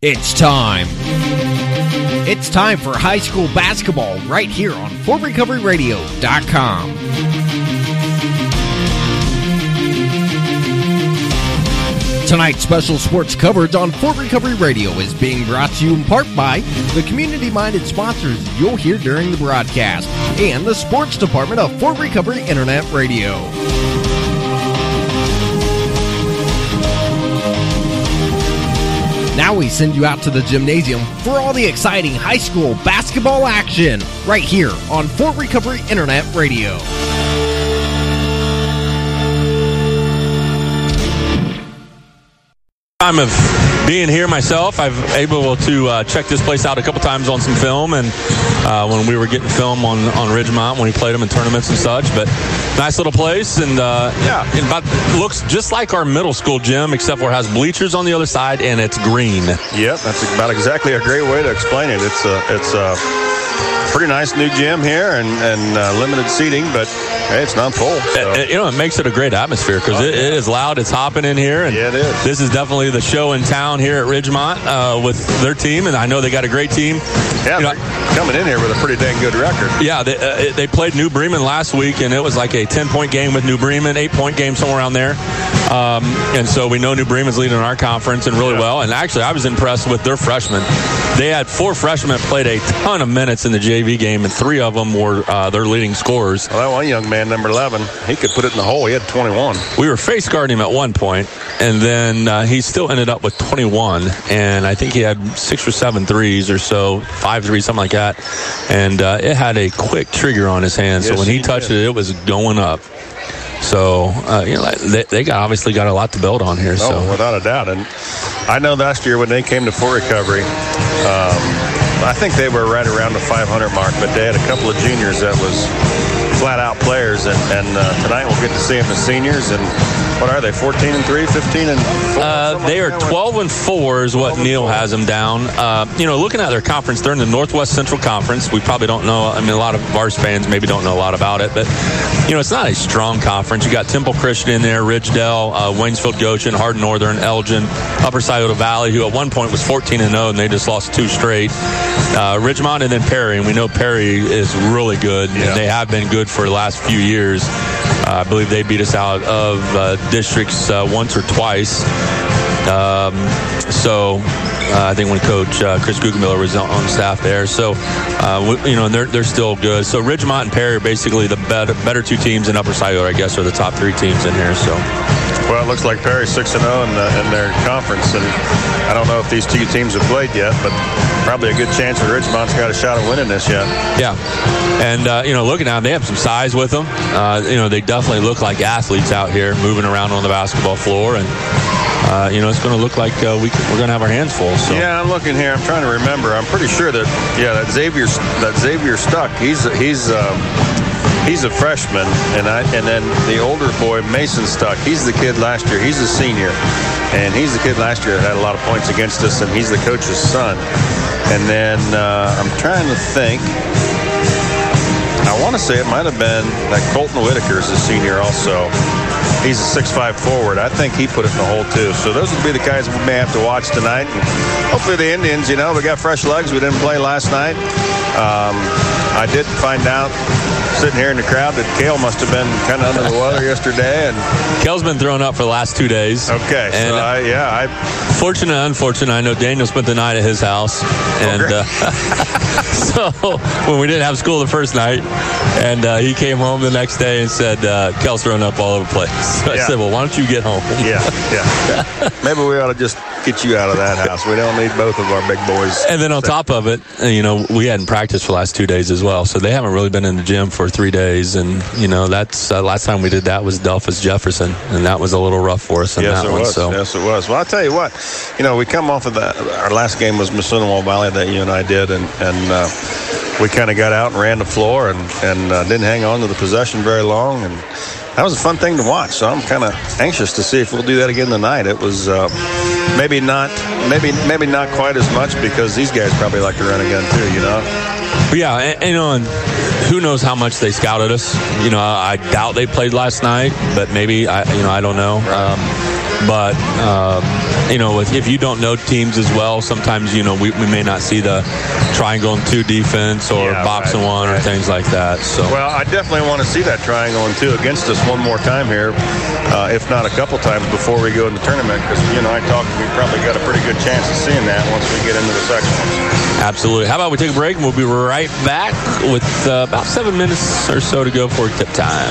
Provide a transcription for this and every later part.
It's time. It's time for high school basketball right here on FortRecoveryRadio.com. Tonight's special sports coverage on Fort Recovery Radio is being brought to you in part by the community-minded sponsors you'll hear during the broadcast and the sports department of Fort Recovery Internet Radio. Now we send you out to the gymnasium for all the exciting high school basketball action right here on Fort Recovery Internet Radio. Time of being here myself, I've able to check this place out a couple times on some film, and when we were getting film on Ridgemont when we played them in tournaments and such. But nice little place, and it about looks just like our middle school gym, except for it has bleachers on the other side and it's green. Yep, that's about exactly a great way to explain it. It's a pretty nice new gym here and limited seating, but hey, it's not full. So. It makes it a great atmosphere because it is loud. It's hopping in here. And yeah, it is. This is definitely the show in town here at Ridgemont with their team, and I know they got a great team. Yeah, they're coming in here with a pretty dang good record. Yeah, they played New Bremen last week, and it was like a 10-point game with New Bremen, 8-point game somewhere around there. And so we know New Bremen's leading our conference and really well. And actually, I was impressed with their freshmen. They had 4 freshmen played a ton of minutes in the JV game, and 3 of them were their leading scorers. Well, that one young man, number 11, he could put it in the hole. He had 21. We were face guarding him at one point, and then he still ended up with 21. And I think he had 6 or 7 threes or so, 5 threes, something like that. And it had a quick trigger on his hand. Yes, so when he touched it, it was going up. So, they obviously got a lot to build on here. Oh, so without a doubt. And I know last year when they came to Fort Recovery, I think they were right around the 500 mark, but they had a couple of juniors that was flat-out players. And tonight we'll get to see them as seniors. And what are they, 14-3, 15-4? They are 12-4 is what Neil has them down. Looking at their conference, they're in the Northwest Central Conference. We probably don't know. I mean, a lot of Vars fans maybe don't know a lot about it, but it's not a strong conference. You got Temple Christian in there, Ridgedale, Waynesfield Goshen, Hardin Northern, Elgin, Upper Scioto Valley, who at one point was 14-0, and they just lost 2 straight. Ridgemont and then Perry, and we know Perry is really good, and they have been good for the last few years. I believe they beat us out of districts once or twice. I think when Coach Chris Guggenmiller was on staff there. So, and they're still good. So Ridgemont and Perry are basically the better 2 teams in Upper Scioto, I guess, are the top 3 teams in here. So. Well, it looks like Perry's 6-0 in their conference, and I don't know if these 2 teams have played yet, but probably a good chance that Ridgemont's got a shot at winning this yet. Yeah, and looking at them, they have some size with them. They definitely look like athletes out here moving around on the basketball floor, and it's going to look like we're going to have our hands full. So. Yeah, I'm looking here. I'm trying to remember. I'm pretty sure that Xavier Stuck. He's a freshman, and then the older boy, Mason Stuck, he's the kid last year. He's a senior, and he's the kid last year that had a lot of points against us, and he's the coach's son. And then I'm trying to think. I want to say it might have been that Colton Whitaker is a senior also. He's a 6'5" forward. I think he put it in the hole, too. So those would be the guys we may have to watch tonight. And hopefully the Indians, we got fresh legs. We didn't play last night. I did find out, sitting here in the crowd, that Kale must have been kind of under the weather yesterday. And Kale's been thrown up for the last 2 days. Okay. And fortunate and unfortunate, I know Daniel spent the night at his house. And so when we didn't have school the first night, and he came home the next day and said, Kale's thrown up all over the place. So I said, well, why don't you get home? Yeah. Maybe we ought to just get you out of that house. We don't need both of our big boys. And then on top of it, we hadn't practiced for the last 2 days as well. So they haven't really been in the gym for 3 days. And, that's last time we did that was Delphus Jefferson. And that was a little rough for us in that one. Yes, it was. Well, I'll tell you what, we come off of that. Our last game was Missoula Valley that you and I did. And we kind of got out and ran the floor and didn't hang on to the possession very long. And that was a fun thing to watch. So I'm kind of anxious to see if we'll do that again tonight. It was maybe not quite as much because these guys probably like to run a gun too, Yeah, and who knows how much they scouted us. I doubt they played last night, but maybe I don't know. But, if you don't know teams as well, sometimes, we may not see the triangle and 2 defense or box and 1 or things like that. So, well, I definitely want to see that triangle and 2 against us one more time here, if not a couple times before we go in the tournament, because, I talked, we probably got a pretty good chance of seeing that once we get into the sectionals. Absolutely. How about we take a break and we'll be right back with about 7 minutes or so to go for tip time.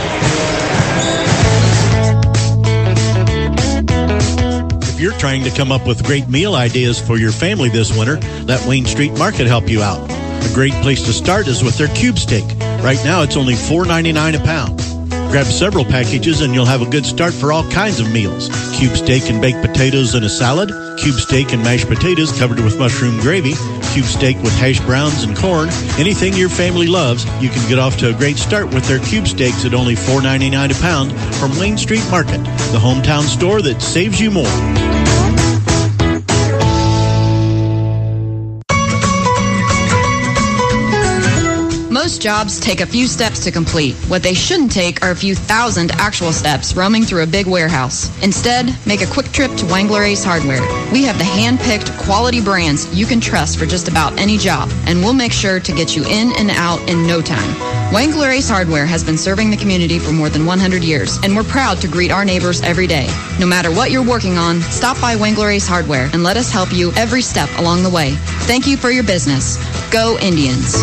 If you're trying to come up with great meal ideas for your family this winter, let Wayne Street Market help you out. A great place to start is with their cube steak. Right now, it's only $4.99 a pound. Grab several packages and you'll have a good start for all kinds of meals. Cube steak and baked potatoes in a salad, cube steak and mashed potatoes covered with mushroom gravy, cube steak with hash browns and corn. Anything your family loves, you can get off to a great start with their cube steaks at only $4.99 a pound from Wayne Street Market, the hometown store that saves you more. Most jobs take a few steps to complete. What they shouldn't take are a few thousand actual steps roaming through a big warehouse. Instead, make a quick trip to Wangler Ace Hardware. We have the hand-picked quality brands you can trust for just about any job, and we'll make sure to get you in and out in no time. Wangler Ace Hardware has been serving the community for more than 100 years, and we're proud to greet our neighbors every day. No matter what you're working on, stop by Wangler Ace Hardware and let us help you every step along the way. Thank you for your business. Go Indians.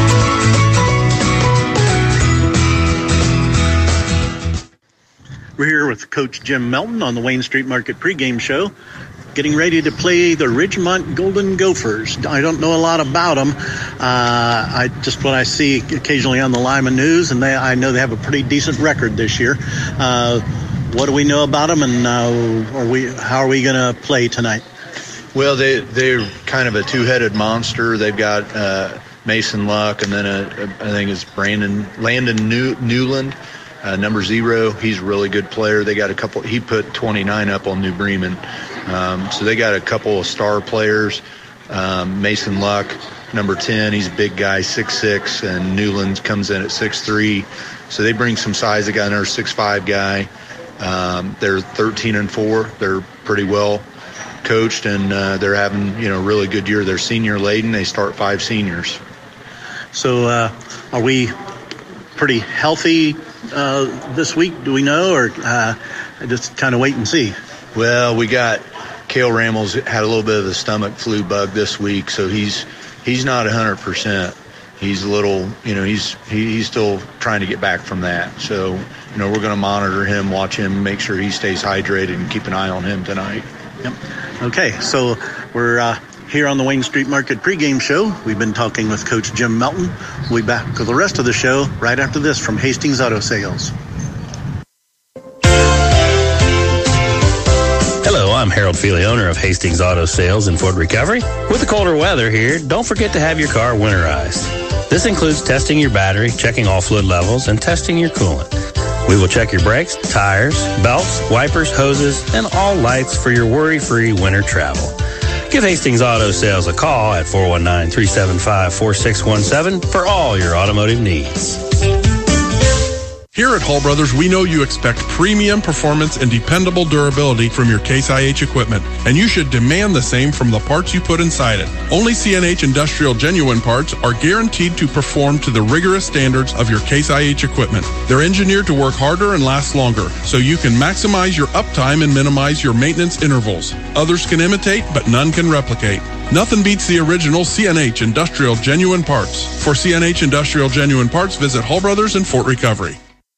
We're here with Coach Jim Melton on the Wayne Street Market pregame show, getting ready to play the Ridgemont Golden Gophers. I don't know a lot about them. What I see occasionally on the Lima News, and I know they have a pretty decent record this year. What do we know about them, and how are we going to play tonight? Well, they're kind of a two-headed monster. They've got Mason Luck, and then I think it's Landon Newland. Number 0, he's a really good player. They got a couple. He put 29 up on New Bremen, so they got a couple of star players. Mason Luck, number 10, he's a big guy, 6'6", and Newland comes in at 6'3". So they bring some size. They got another 6'5" guy. They're 13-4. They're pretty well coached, and they're having a really good year. They're senior laden. They start 5 seniors. So are we pretty healthy this week, do we know, or just kind of wait and see? Well, we got Cale Ramels had a little bit of the stomach flu bug this week, so he's not 100%. He's a little, he's still trying to get back from that. So, we're going to monitor him, watch him, make sure he stays hydrated, and keep an eye on him tonight. Yep. Okay, so we're here on the Wayne Street Market pregame show. We've been talking with Coach Jim Melton. We'll be back with the rest of the show right after this from Hastings Auto Sales. Hello, I'm Harold Feely, owner of Hastings Auto Sales in Fort Recovery. With the colder weather here, don't forget to have your car winterized. This includes testing your battery, checking all fluid levels, and testing your coolant. We will check your brakes, tires, belts, wipers, hoses, and all lights for your worry-free winter travel. Give Hastings Auto Sales a call at 419-375-4617 for all your automotive needs. Here at Hull Brothers, we know you expect premium performance and dependable durability from your Case IH equipment, and you should demand the same from the parts you put inside it. Only CNH Industrial Genuine parts are guaranteed to perform to the rigorous standards of your Case IH equipment. They're engineered to work harder and last longer, so you can maximize your uptime and minimize your maintenance intervals. Others can imitate, but none can replicate. Nothing beats the original CNH Industrial Genuine parts. For CNH Industrial Genuine parts, visit Hull Brothers in Fort Recovery.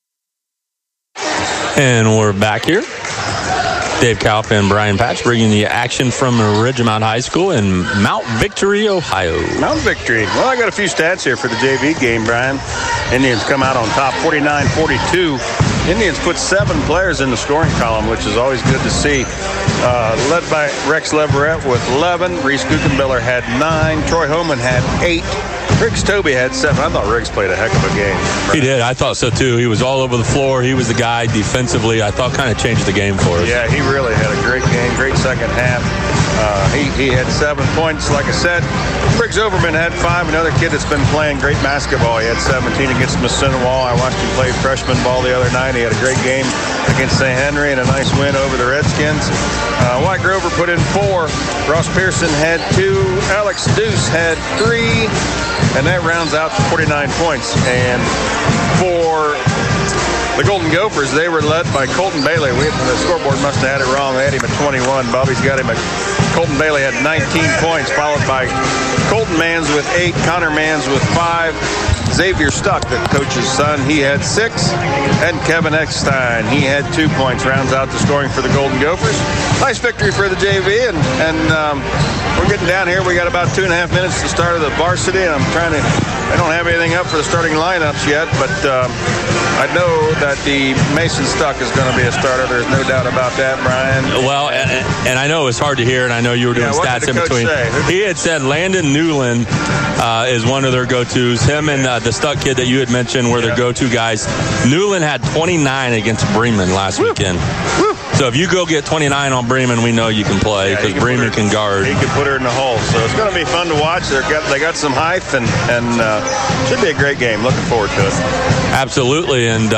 And we're back here. Dave Kaup and Brian Patch bringing the action from Ridgemont High School in Mount Victory, Ohio. Mount Victory. Well, I got a few stats here for the JV game, Brian. Indians come out on top 49-42. Indians put 7 players in the scoring column, which is always good to see. Led by Rex Leverett with 11. Reese Kuchenbiller had 9. Troy Homan had 8. Riggs Toby had 7. I thought Riggs played a heck of a game. He did. I thought so, too. He was all over the floor. He was the guy defensively. I thought kind of changed the game for us. Yeah, he really had a great game, great second half. He had 7 points. Like I said, Briggs Overman had 5. Another kid that's been playing great basketball. He had 17 against Massinowall. I watched him play freshman ball the other night. He had a great game against St. Henry and a nice win over the Redskins. White Grover put in 4. Ross Pearson had 2. Alex Deuce had 3. And that rounds out to 49 points. And for the Golden Gophers, they were led by Colton Bailey. The scoreboard must have had it wrong. They had him at 21. Bobby's got him at Colton Bailey had 19 points, followed by Colton Mans with 8, Connor Mans with 5, Xavier Stuck, the coach's son, he had 6, and Kevin Eckstein, he had 2 points, rounds out the scoring for the Golden Gophers. Nice victory for the JV, and we're getting down here. We got about 2.5 minutes to start of the varsity, and I don't have anything up for the starting lineups yet, but I know that the Mason Stuck is going to be a starter. There's no doubt about that, Brian. Well, and I know it's hard to hear, and I know you were doing stats in between. He had said Landon Newland is one of their go-tos. Him and the Stuck kid that you had mentioned were their go-to guys. Newland had 29 against Bremen last weekend. So if you go get 29 on Bremen, we know you can play because Bremen can guard. He can put her in the hole. So it's going to be fun to watch. They got some height and should be a great game. Looking forward to it. Absolutely. And,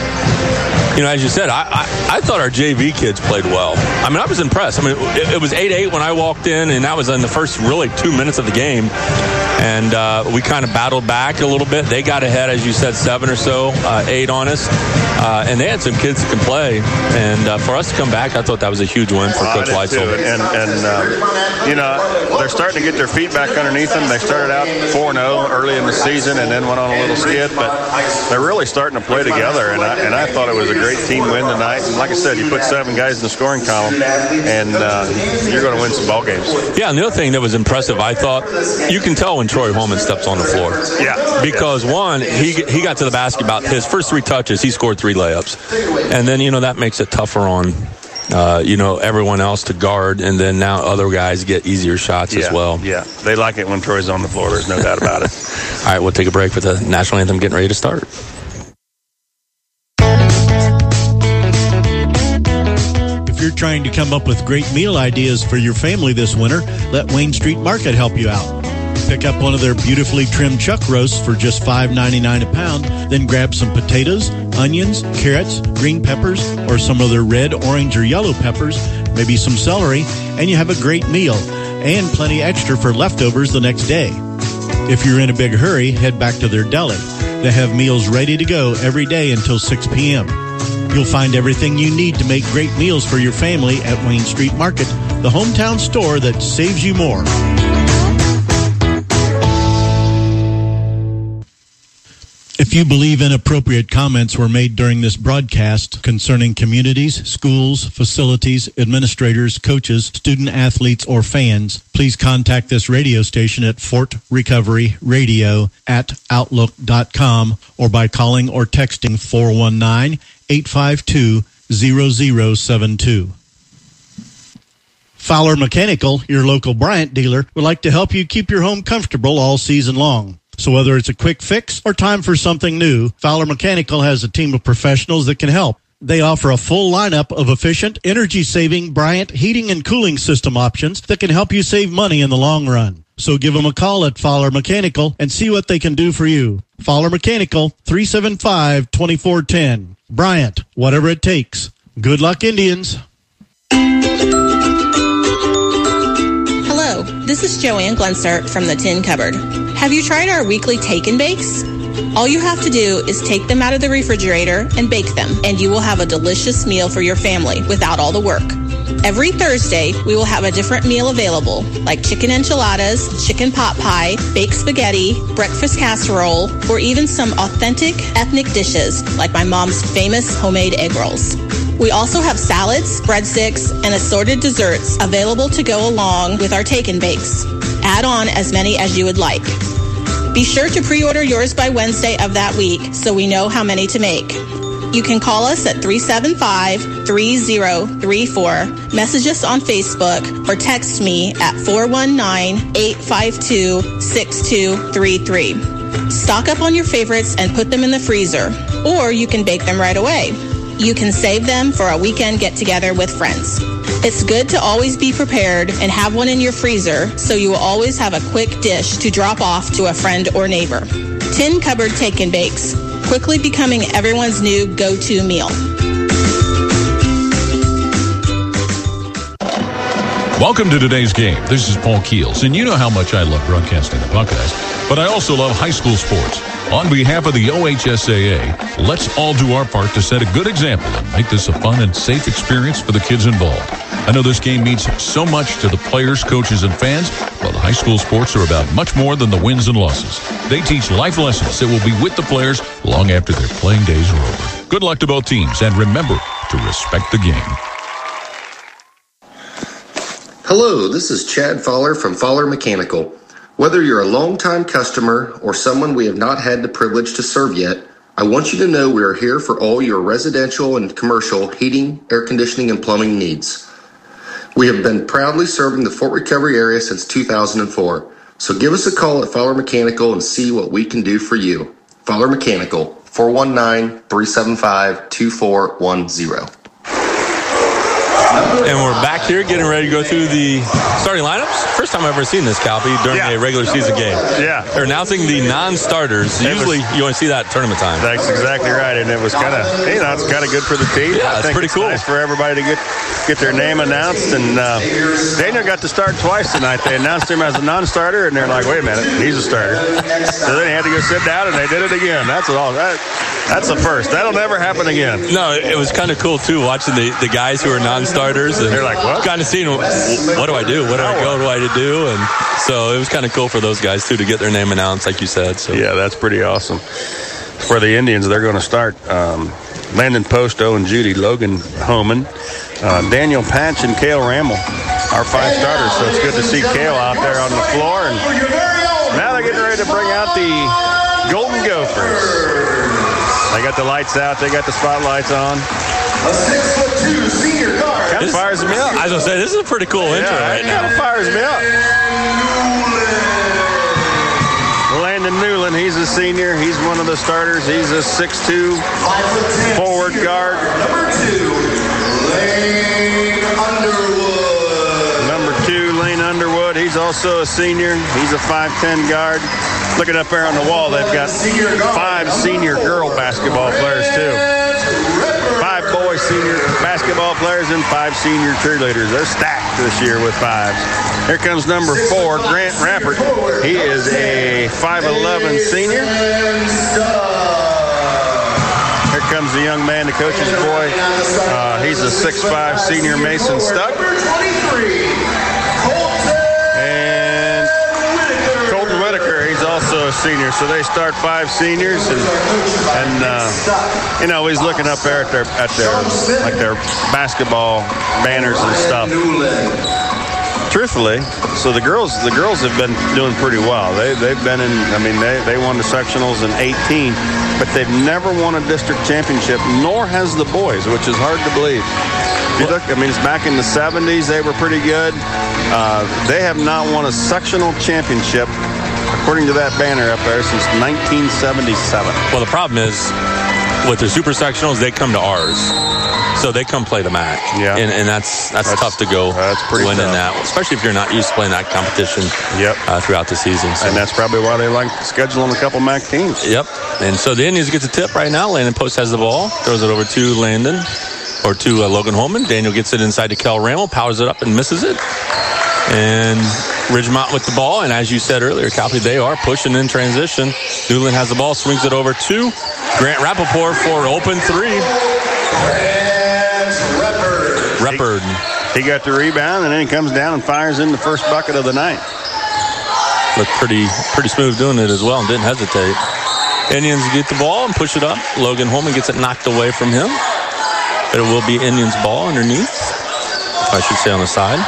as you said, I thought our JV kids played well. I mean, I was impressed. I mean, it was 8-8 when I walked in, and that was in the first really 2 minutes of the game. And we kind of battled back a little bit. They got ahead, as you said, 7 or so, 8 on us. And they had some kids that can play. And for us to come back, I thought that was a huge win for Coach Weitzel. And they're starting to get their feet back underneath them. They started out 4-0 early in the season and then went on a little skid. But they're really starting to play together. And I thought it was a great team win tonight. And like I said, you put 7 guys in the scoring column, and you're going to win some ball games. Yeah, and the other thing that was impressive, I thought, you can tell when Troy Holman steps on the floor. Yeah. Because, one, he got to the basket about his first 3 touches, he scored 3 layups. And then, that makes it tougher on, everyone else to guard. And then now other guys get easier shots as well. Yeah, they like it when Troy's on the floor. There's no doubt about it. All right, we'll take a break for the national anthem getting ready to start. If you're trying to come up with great meal ideas for your family this winter, let Wayne Street Market help you out. Pick up one of their beautifully trimmed chuck roasts for just $5.99 a pound. Then grab some potatoes, onions, carrots, green peppers, or some of their red, orange, or yellow peppers, maybe some celery, and you have a great meal and plenty extra for leftovers the next day. If you're in a big hurry, head back to their deli. They have meals ready to go every day until 6 p.m. You'll find everything you need to make great meals for your family at Wayne Street Market, the hometown store that saves you more. If you believe inappropriate comments were made during this broadcast concerning communities, schools, facilities, administrators, coaches, student athletes, or fans, please contact this radio station at fortrecoveryradio@outlook.com or by calling or texting 419-852-0072. Fowler Mechanical, your local Bryant dealer, would like to help you keep your home comfortable all season long. So whether it's a quick fix or time for something new, Fowler Mechanical has a team of professionals that can help. They offer a full lineup of efficient, energy-saving Bryant heating and cooling system options that can help you save money in the long run. So give them a call at Fowler Mechanical and see what they can do for you. Fowler Mechanical, 375-2410. Bryant, whatever it takes. Good luck, Indians. Hello, this is Joanne Glunsert from the Tin Cupboard. Have you tried our weekly Take and Bakes? All you have to do is take them out of the refrigerator and bake them, and you will have a delicious meal for your family without all the work. Every Thursday, we will have a different meal available, like chicken enchiladas, chicken pot pie, baked spaghetti, breakfast casserole, or even some authentic ethnic dishes, like my mom's famous homemade egg rolls. We also have salads, breadsticks, and assorted desserts available to go along with our Take and Bakes. Add on as many as you would like. Be sure to pre-order yours by Wednesday of that week so we know how many to make. You can call us at 375-3034, message us on Facebook, or text me at 419-852-6233. Stock up on your favorites and put them in the freezer, or you can bake them right away. You can save them for a weekend get-together with friends. It's good to always be prepared and have one in your freezer so you will always have a quick dish to drop off to a friend or neighbor. Tin Cupboard Take and Bakes, quickly becoming everyone's new go-to meal. Welcome to today's game. This is Paul Keels, and you know how much I love broadcasting the Buckeyes, but I also love high school sports. On behalf of the OHSAA, let's all do our part to set a good example and make this a fun and safe experience for the kids involved. I know this game means so much to the players, coaches, and fans, but high school sports are about much more than the wins and losses. They teach life lessons that will be with the players long after their playing days are over. Good luck to both teams, and remember to respect the game. Hello, this is Chad Fowler from Fowler Mechanical. Whether you're a longtime customer or someone we have not had the privilege to serve yet, I want you to know we are here for all your residential and commercial heating, air conditioning, and plumbing needs. We have been proudly serving the Fort Recovery area since 2004, so give us a call at Fowler Mechanical and see what we can do for you. Fowler Mechanical, 419-375-2410. And we're back here getting ready to go through the starting lineups. First time I've ever seen this, Calpy, during a regular season game. Yeah. They're announcing the non-starters. Usually you only see that at tournament time. That's exactly right. And it was kind of, it's kind of good for the team. Yeah, it's pretty cool. Nice for everybody to get their name announced. And Daniel got to start twice tonight. They announced him as a non-starter, and they're like, wait a minute, he's a starter. So then he had to go sit down, and they did it again. That's all. That's the first. That'll never happen again. No, it was kind of cool, too, watching the guys who are non-starters. And they're like, what? Kind of seeing, what do I do? What do I go? What do I do? And so it was kind of cool for those guys, too, to get their name announced, like you said. So yeah, that's pretty awesome. For the Indians, they're going to start Landon Post, Owen Judy, Logan Homan, Daniel Patch, and Cale Ramel, our 5 starters. So it's good to see Cale out there on the floor. And now they're getting ready to bring out the Golden Gophers. They got the lights out. They got the spotlights on. A 6'2" senior guard. Kind of fires me up. I was going to say, this is a pretty cool intro right now. Kind of fires me up. Landon Newland, he's a senior. He's one of the starters. He's a 6'2" forward guard. Number 2, Lane Underwood. Number 2, Lane Underwood. He's also a senior. He's a 5'10" guard. Looking up there on the wall, they've got 5 senior girl basketball players, too. 5 boy senior basketball players and 5 senior cheerleaders. They're stacked this year with 5s. Here comes number 4, Grant Rappert. He is a 5'11" senior. Here comes the young man, the coach's boy. He's a 6'5" senior, Mason Stuck. And Colton Whitaker, he's also a senior. So they start 5 seniors, and he's looking up there at their basketball banners and stuff. Truthfully, so the girls have been doing pretty well. They've been in. They won the sectionals in 18, but they've never won a district championship. Nor has the boys, which is hard to believe. If you look, it's back in the 70s. They were pretty good. They have not won a sectional championship, according to that banner up there, since 1977. Well, the problem is, with their super sectionals, they come to ours. So they come play the MAC. Yeah. And that's tough to go win in that, especially if you're not used to playing that competition throughout the season. So. And that's probably why they like scheduling a couple MAC teams. Yep. And so the Indians get the tip right now. Landon Post has the ball, throws it over to Landon, or to Logan Holman. Daniel gets it inside to Kel Ramel, powers it up and misses it. And Ridgemont with the ball, and as you said earlier, Calpy, they are pushing in transition. Newland has the ball, swings it over to Grant Rappaport for an open 3. Rappard. He got the rebound, and then he comes down and fires in the first bucket of the night. Looked pretty smooth doing it as well, and didn't hesitate. Indians get the ball and push it up. Logan Holman gets it knocked away from him. But it will be Indians' ball underneath. I should say on the side.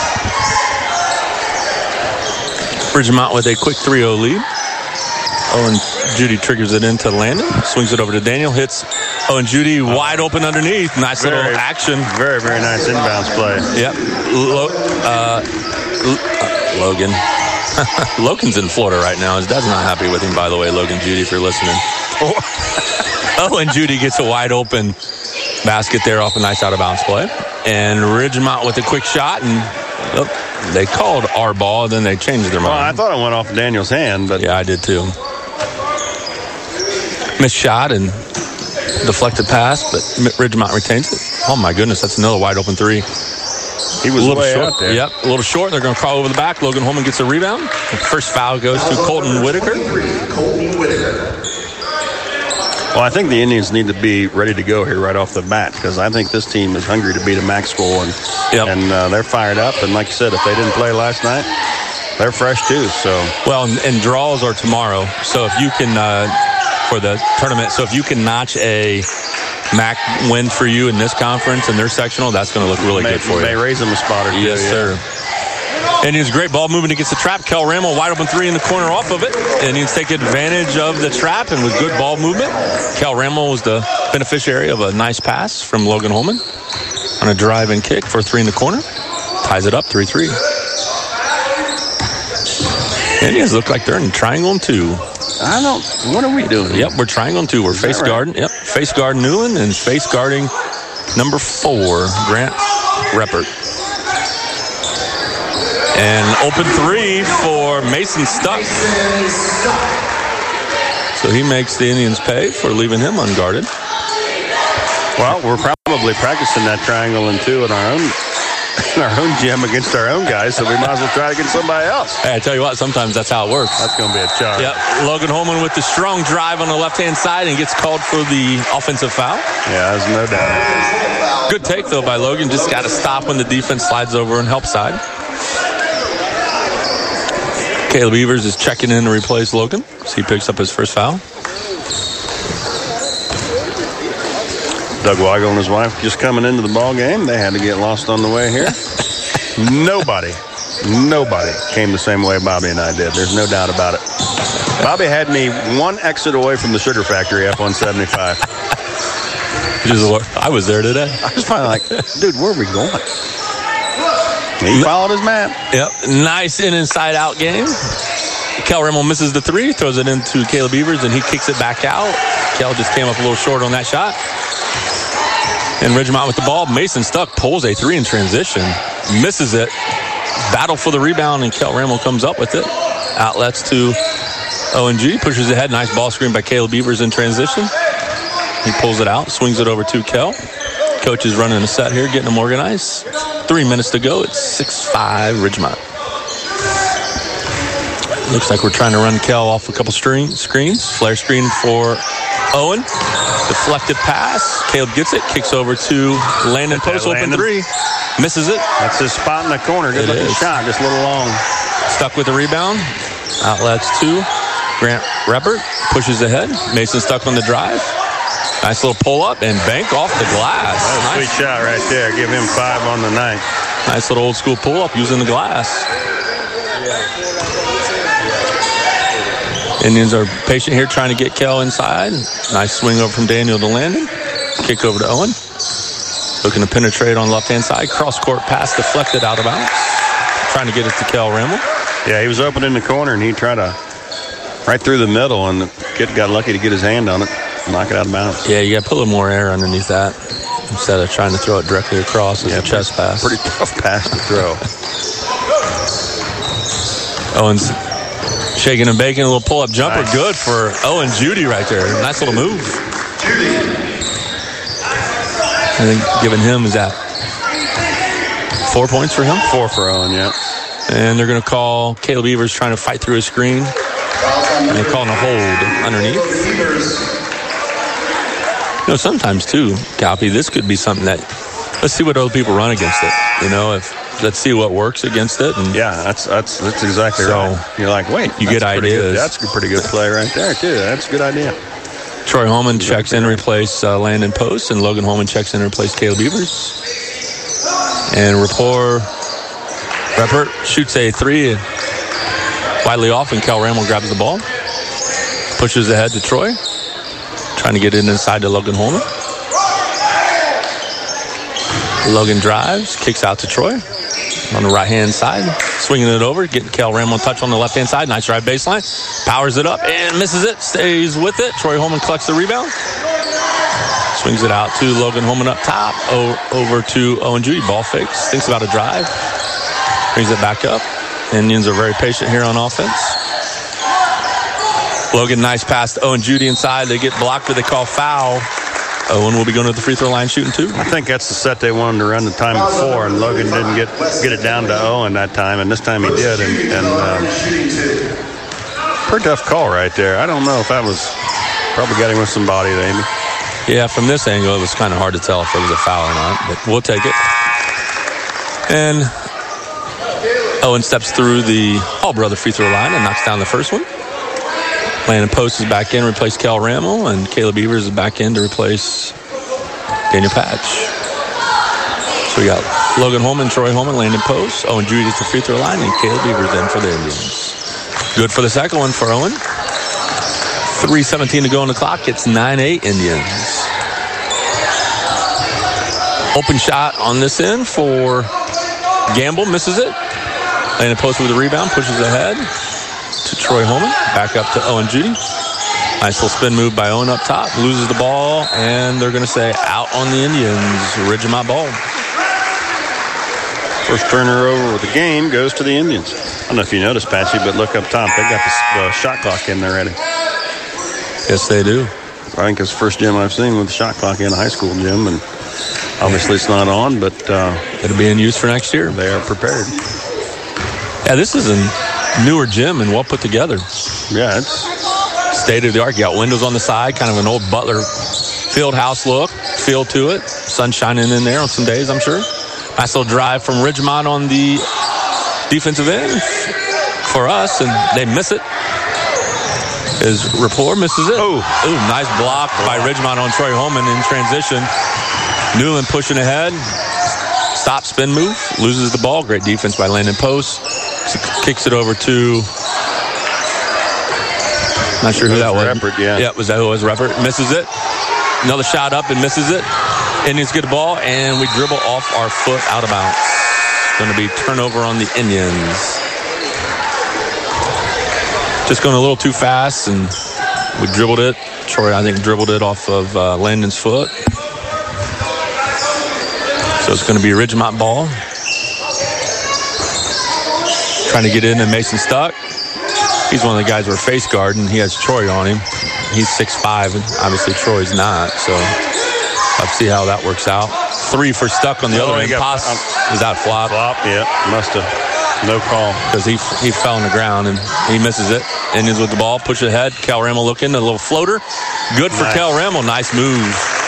Ridgemont with a quick 3-0 lead. Owen Judy triggers it into Landon. Swings it over to Daniel. Hits Owen Judy wide open underneath. Nice little action. Very, very nice inbounds play. Yep. Logan. Logan's in Florida right now. His dad's not happy with him, by the way, Logan Judy, if you're listening. Owen Judy gets a wide open basket there off a nice out-of-bounds play. And Ridgemont with a quick shot, and they called our ball, then they changed their mind. Well, I thought it went off Daniel's hand, but yeah, I did too. Missed shot and deflected pass, but Ridgemont retains it. Oh my goodness, that's another wide open three. He was a little way short. out there. Yep, a little short. They're going to call over the back. Logan Holman gets a rebound. The first foul goes to Colton Whitaker. Well, I think the Indians need to be ready to go here right off the bat because I think this team is hungry to beat a MAC school, and they're fired up. And like you said, if they didn't play last night, they're fresh too. So well, and draws are tomorrow. So if you can for the tournament, so if you can notch a MAC win for you in this conference and their sectional, that's going to look really good for you. May raise them a spot or two. Yes, sir. Indians great ball movement against the trap. Kel Rammel wide open three in the corner off of it. Indians take advantage of the trap and with good ball movement. Kel Rammel was the beneficiary of a nice pass from Logan Holman on a drive and kick for three in the corner. Ties it up 3-3. Indians look like they're in triangle and two. What are we doing? Yep, we're triangle and two. We're face guarding. Yep, face guarding Newland and face guarding number 4, Grant Reppert. And open three for Mason Stuck. So he makes the Indians pay for leaving him unguarded. Well, we're probably practicing that triangle and two in our own gym against our own guys, so we might as well try to get somebody else. Hey, I tell you what, sometimes that's how it works. That's going to be a charge. Yep, Logan Holman with the strong drive on the left-hand side and gets called for the offensive foul. Yeah, there's no doubt. Good take, though, by Logan. Just got to stop when the defense slides over and help side. Caleb Evers is checking in to replace Logan as he picks up his first foul. Doug Weigel and his wife just coming into the ball game. They had to get lost on the way here. Nobody came the same way Bobby and I did. There's no doubt about it. Bobby had me one exit away from the Sugar Factory up on 75. I was there today. I was probably like, dude, where are we going? He followed his map. Yep, nice inside out game. Kel Rimmel misses the three, throws it into Caleb Evers, and he kicks it back out. Kel just came up a little short on that shot. And Ridgemont with the ball. Mason Stuck pulls a three in transition, misses it. Battle for the rebound, and Kel Rimmel comes up with it. Outlets to ONG, pushes ahead. Nice ball screen by Caleb Evers in transition. He pulls it out, swings it over to Kel. Coach is running a set here, getting them organized. 3 minutes to go. It's 6-5 Ridgemont. Looks like we're trying to run Kel off a couple screens. Flare screen for Owen. Deflected pass. Caleb gets it. Kicks over to Landon Post. Open three. Misses it. That's his spot in the corner. Good looking shot. Just a little long. Stuck with the rebound. Outlets to Grant Reppert. Pushes ahead. Mason Stuck on the drive. Nice little pull up and bank off the glass. That was a sweet shot right there. Give him 5 on the night. Nice little old school pull up using the glass. Indians are patient here trying to get Kel inside. Nice swing over from Daniel to Landon. Kick over to Owen. Looking to penetrate on the left-hand side. Cross-court pass deflected out of bounds. Trying to get it to Kel Rimmel. Yeah, he was open in the corner, and he tried to right through the middle, and the kid got lucky to get his hand on it. Knock it out of bounds. Yeah, you got to put a little more air underneath that instead of trying to throw it directly across as a chest pass. Pretty tough pass to throw. Owens shaking and baking, a little pull-up jumper. Nice. Good for Owen Judy right there. Nice little move. I think giving him, is that 4 points for him? 4 for Owen, yeah. And they're going to call Caleb Evers trying to fight through his screen. And they're calling a hold underneath. You know, sometimes too, Calpy, this could be something that, let's see what other people run against it. You know, let's see what works against it. And yeah, that's exactly right. You're like, wait, you get ideas. That's a pretty good play right there too. That's a good idea. Troy Holman checks in to replace Landon Post, and Logan Holman checks in to replace Caleb Evers. And Reppert shoots a three widely off, and Kel Rimmel grabs the ball. Pushes ahead to Troy. Trying to get it inside to Logan Holman. Logan drives, kicks out to Troy on the right-hand side. Swinging it over, getting Kel Rimmel touch on the left-hand side. Nice drive baseline. Powers it up and misses it. Stays with it. Troy Holman collects the rebound. Swings it out to Logan Holman up top. Over to Owen Judy. Ball fakes. Thinks about a drive. Brings it back up. Indians are very patient here on offense. Logan, nice pass to Owen Judy inside. They get blocked, but they call foul. Owen will be going to the free throw line shooting two. I think that's the set they wanted to run the time before, and Logan didn't get it down to Owen that time, and this time he did. And pretty tough call right there. I don't know if that was probably getting with some body, Amy. Yeah, from this angle, it was kind of hard to tell if it was a foul or not, but we'll take it. And Owen steps through the All-Brother free throw line and knocks down the first one. Landon Post is back in to replace Cal Rammel, and Caleb Evers is back in to replace Daniel Patch. So we got Logan Holman, Troy Holman, Landon Post, Owen Judy at the free throw line, and Caleb Evers in for the Indians. Good for the second one for Owen. 3:17 to go on the clock. It's 9-8 Indians. Open shot on this end for Gamble. Misses it. Landon Post with the rebound. Pushes ahead to Troy Holman. Back up to Owen Judy. Nice little spin move by Owen up top. Loses the ball, and they're going to say out on the Indians. Ridgemont ball. First turnover of the game goes to the Indians. I don't know if you noticed, Patsy, but look up top. They got the shot clock in there already. Yes, they do. I think it's the first gym I've seen with the shot clock in a high school gym, and obviously it's not on, but it'll be in use for next year. They are prepared. Yeah, this is a newer gym and well put together. Yeah, it's state of the art. You got windows on the side, kind of an old Butler field house look, feel to it. Sun shining in there on some days, I'm sure. Nice little drive from Ridgemont on the defensive end for us, and they miss it. As Rapport misses it. Ooh, nice block by Ridgemont on Troy Holman in transition. Newland pushing ahead. Stop, spin move. Loses the ball. Great defense by Landon Post. Kicks it over to... Not sure who that was. Reppert, yeah. Yeah, was that who it was? Reppert. Misses it. Another shot up and misses it. Indians get the ball, and we dribble off our foot out of bounds. It's going to be turnover on the Indians. Just going a little too fast, and we dribbled it. Troy, I think, dribbled it off of Landon's foot. So it's going to be Ridgemont ball. Trying to get in, and Mason stuck. He's one of the guys we're face guarding. He has Troy on him. He's 6'5", and obviously Troy's not. So let's see how that works out. 3 for Stuck on the other end. Is that flop? Flop, yeah. Must have. No call. Because he fell on the ground, and he misses it. Indians with the ball. Push it ahead. Cal Rammel looking. A little floater. Good for Cal Rammel. Nice move.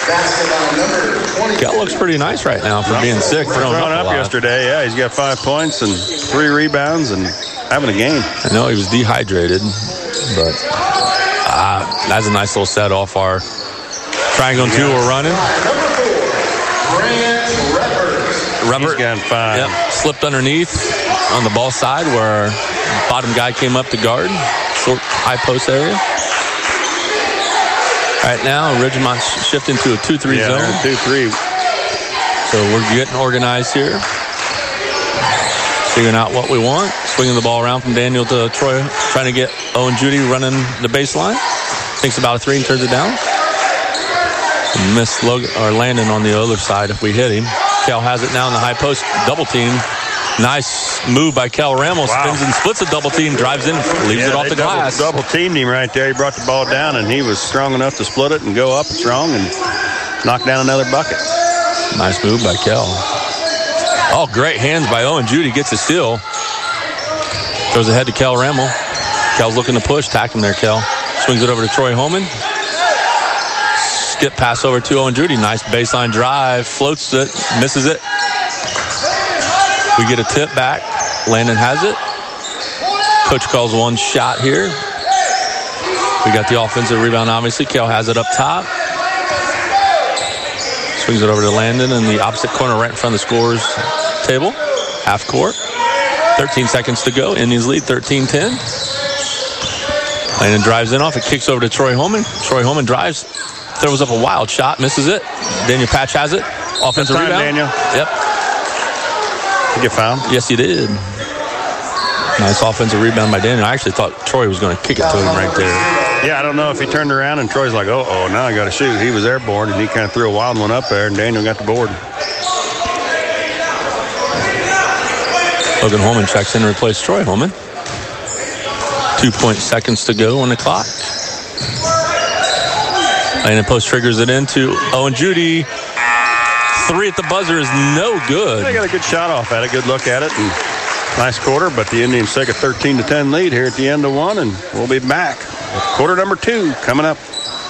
Cal looks pretty nice right now for being sick. Throwing up yesterday. Yeah, he's got 5 points and 3 rebounds and having a game. I know he was dehydrated, but that's a nice little set off our triangle and 2 we're running. He's got 5. Yep, slipped underneath on the ball side where our bottom guy came up to guard. Short high post area. Right now, Ridgemont's shifting to a 2-3 zone. 2-3. So we're getting organized here. Figuring out what we want. Swinging the ball around from Daniel to Troy. Trying to get Owen Judy running the baseline. Thinks about a 3 and turns it down. And missed Landon on the other side if we hit him. Cal has it now in the high post. Double team. Nice move by Cal Rammel. Spins and splits a double team. Drives in, leaves it off the glass. Double teamed him right there. He brought the ball down, and he was strong enough to split it and go up strong and knock down another bucket. Nice move by Cal. Oh, great hands by Owen Judy. Gets a steal. Throws ahead to Cal Rammel. Cal's looking to push. Tack him there, Cal. Swings it over to Troy Holman. Skip pass over to Owen Judy. Nice baseline drive. Floats it. Misses it. We get a tip back. Landon has it. Coach calls one shot here. We got the offensive rebound, obviously. Cal has it up top. Swings it over to Landon in the opposite corner right in front of the scorer's table. Half court. 13 seconds to go. Indians lead 13-10. Landon drives in off. It kicks over to Troy Holman. Troy Holman drives. Throws up a wild shot. Misses it. Daniel Patch has it. Offensive rebound. Daniel. Yep. Did you get fouled? Yes, he did. Nice offensive rebound by Daniel. I actually thought Troy was going to kick it to him right there. Yeah, I don't know if he turned around and Troy's like, oh, now I got to shoot. He was airborne, and he kind of threw a wild one up there, and Daniel got the board. Logan Holman checks in to replace Troy Holman. 2 seconds to go on the clock. And the post triggers it into Owen Judy. 3 at the buzzer is no good. They got a good shot off at it, good look at it, and nice quarter, but the Indians take a 13-10 lead here at the end of one, and we'll be back with quarter number 2 coming up.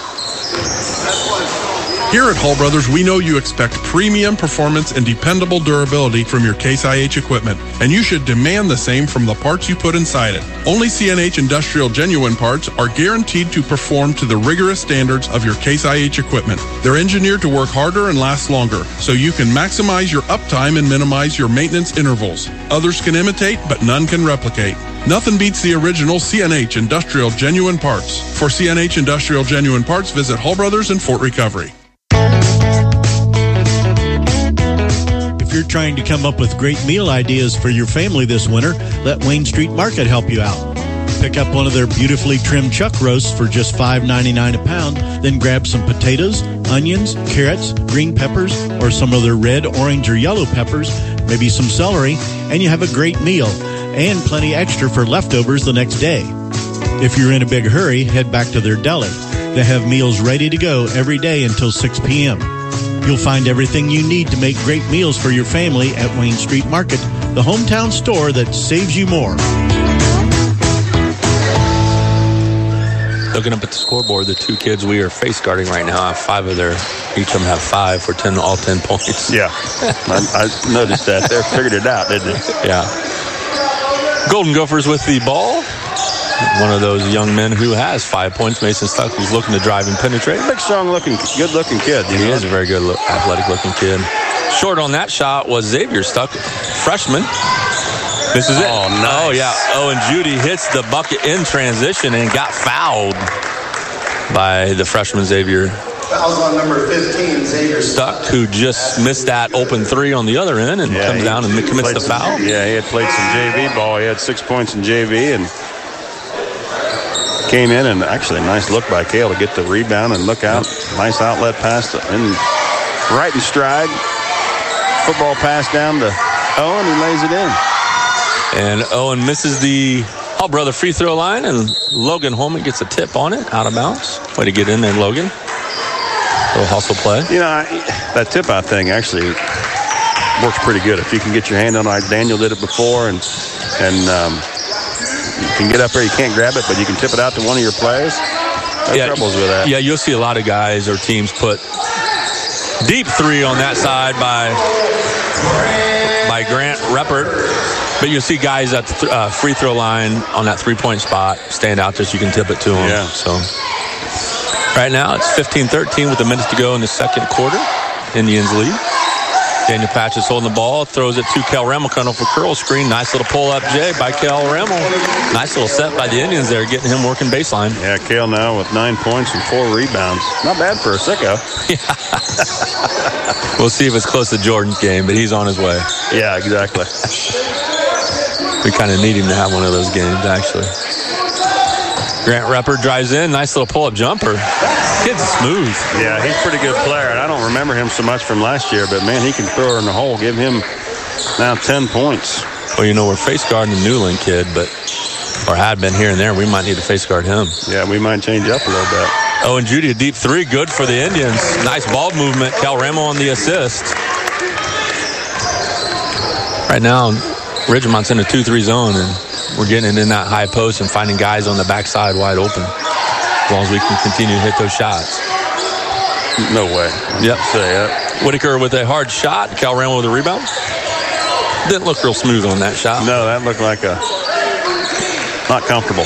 Here at Hall Brothers, we know you expect premium performance and dependable durability from your Case IH equipment, and you should demand the same from the parts you put inside it. Only CNH Industrial Genuine parts are guaranteed to perform to the rigorous standards of your Case IH equipment. They're engineered to work harder and last longer, so you can maximize your uptime and minimize your maintenance intervals. Others can imitate, but none can replicate. Nothing beats the original CNH Industrial Genuine parts. For CNH Industrial Genuine parts, visit Hall Brothers in Fort Recovery. If you're trying to come up with great meal ideas for your family this winter, let Wayne Street Market help you out. Pick up one of their beautifully trimmed chuck roasts for just $5.99 a pound, then grab some potatoes, onions, carrots, green peppers, or some of their red, orange, or yellow peppers, maybe some celery, and you have a great meal, and plenty extra for leftovers the next day. If you're in a big hurry, head back to their deli. They have meals ready to go every day until 6 p.m. You'll find everything you need to make great meals for your family at Wayne Street Market, the hometown store that saves you more. Looking up at the scoreboard, the 2 kids we are face guarding right now have 5 of their, each of them have 5 for all 10 points. Yeah, I noticed that. They figured it out, didn't they? Yeah. Golden Gophers with the ball. One of those young men who has 5 points, Mason Stuck, who's looking to drive and penetrate. Big, strong-looking, good-looking kid. He is a very good, athletic-looking kid. Short on that shot was Xavier Stuck, freshman. This is it. Oh, nice. Oh, yeah. Owen Judy hits the bucket in transition and got fouled by the freshman Xavier. Fouls on number 15, Xavier Stuck, who just missed that open 3 on the other end and comes down and commits the foul. He had played some JV ball. He had 6 points in JV and came in, and actually a nice look by Cale to get the rebound and look out. Nice outlet pass and right in stride. Football pass down to Owen. He lays it in. And Owen misses the Hall Brother free throw line, and Logan Holman gets a tip on it, out of bounds. Way to get in there, Logan. Little hustle play. You know, that tip-out thing actually works pretty good. If you can get your hand on it, like Daniel did it before, and you can get up there, you can't grab it, but you can tip it out to one of your players. No troubles with that. Yeah, you'll see a lot of guys or teams put deep 3 on that side by Grant Reppert. But you'll see guys at the free throw line on that 3-point spot stand out just so you can tip it to them. Yeah. So right now it's 15-13 with a minute to go in the second quarter. Indians lead. Daniel Patches holding the ball, throws it to Kel Remmel, coming off a curl screen. Nice little pull-up, Jay, by Kel Remmel. Nice little set by the Indians there, getting him working baseline. Yeah, Kel now with 9 points and 4 rebounds. Not bad for a sicko. Yeah. We'll see if it's close to Jordan's game, but he's on his way. Yeah, exactly. We kind of need him to have one of those games, actually. Grant Reppert drives in. Nice little pull-up jumper. Kid's smooth. Yeah, he's a pretty good player. And I don't remember him so much from last year, but, man, he can throw her in the hole. Give him now 10 points. Well, you know, we're face guarding the Newland kid, or had been here and there. We might need to face guard him. Yeah, we might change up a little bit. Owen Judy, a deep 3. Good for the Indians. Nice ball movement. Cal Ramo on the assist. Right now, Ridgemont's in a 2-3 zone, and we're getting it in that high post and finding guys on the backside wide open. As long as we can continue to hit those shots. No way. Yep. Say it. Whitaker with a hard shot. Cal Ramo with a rebound. Didn't look real smooth on that shot. No, that looked like not comfortable.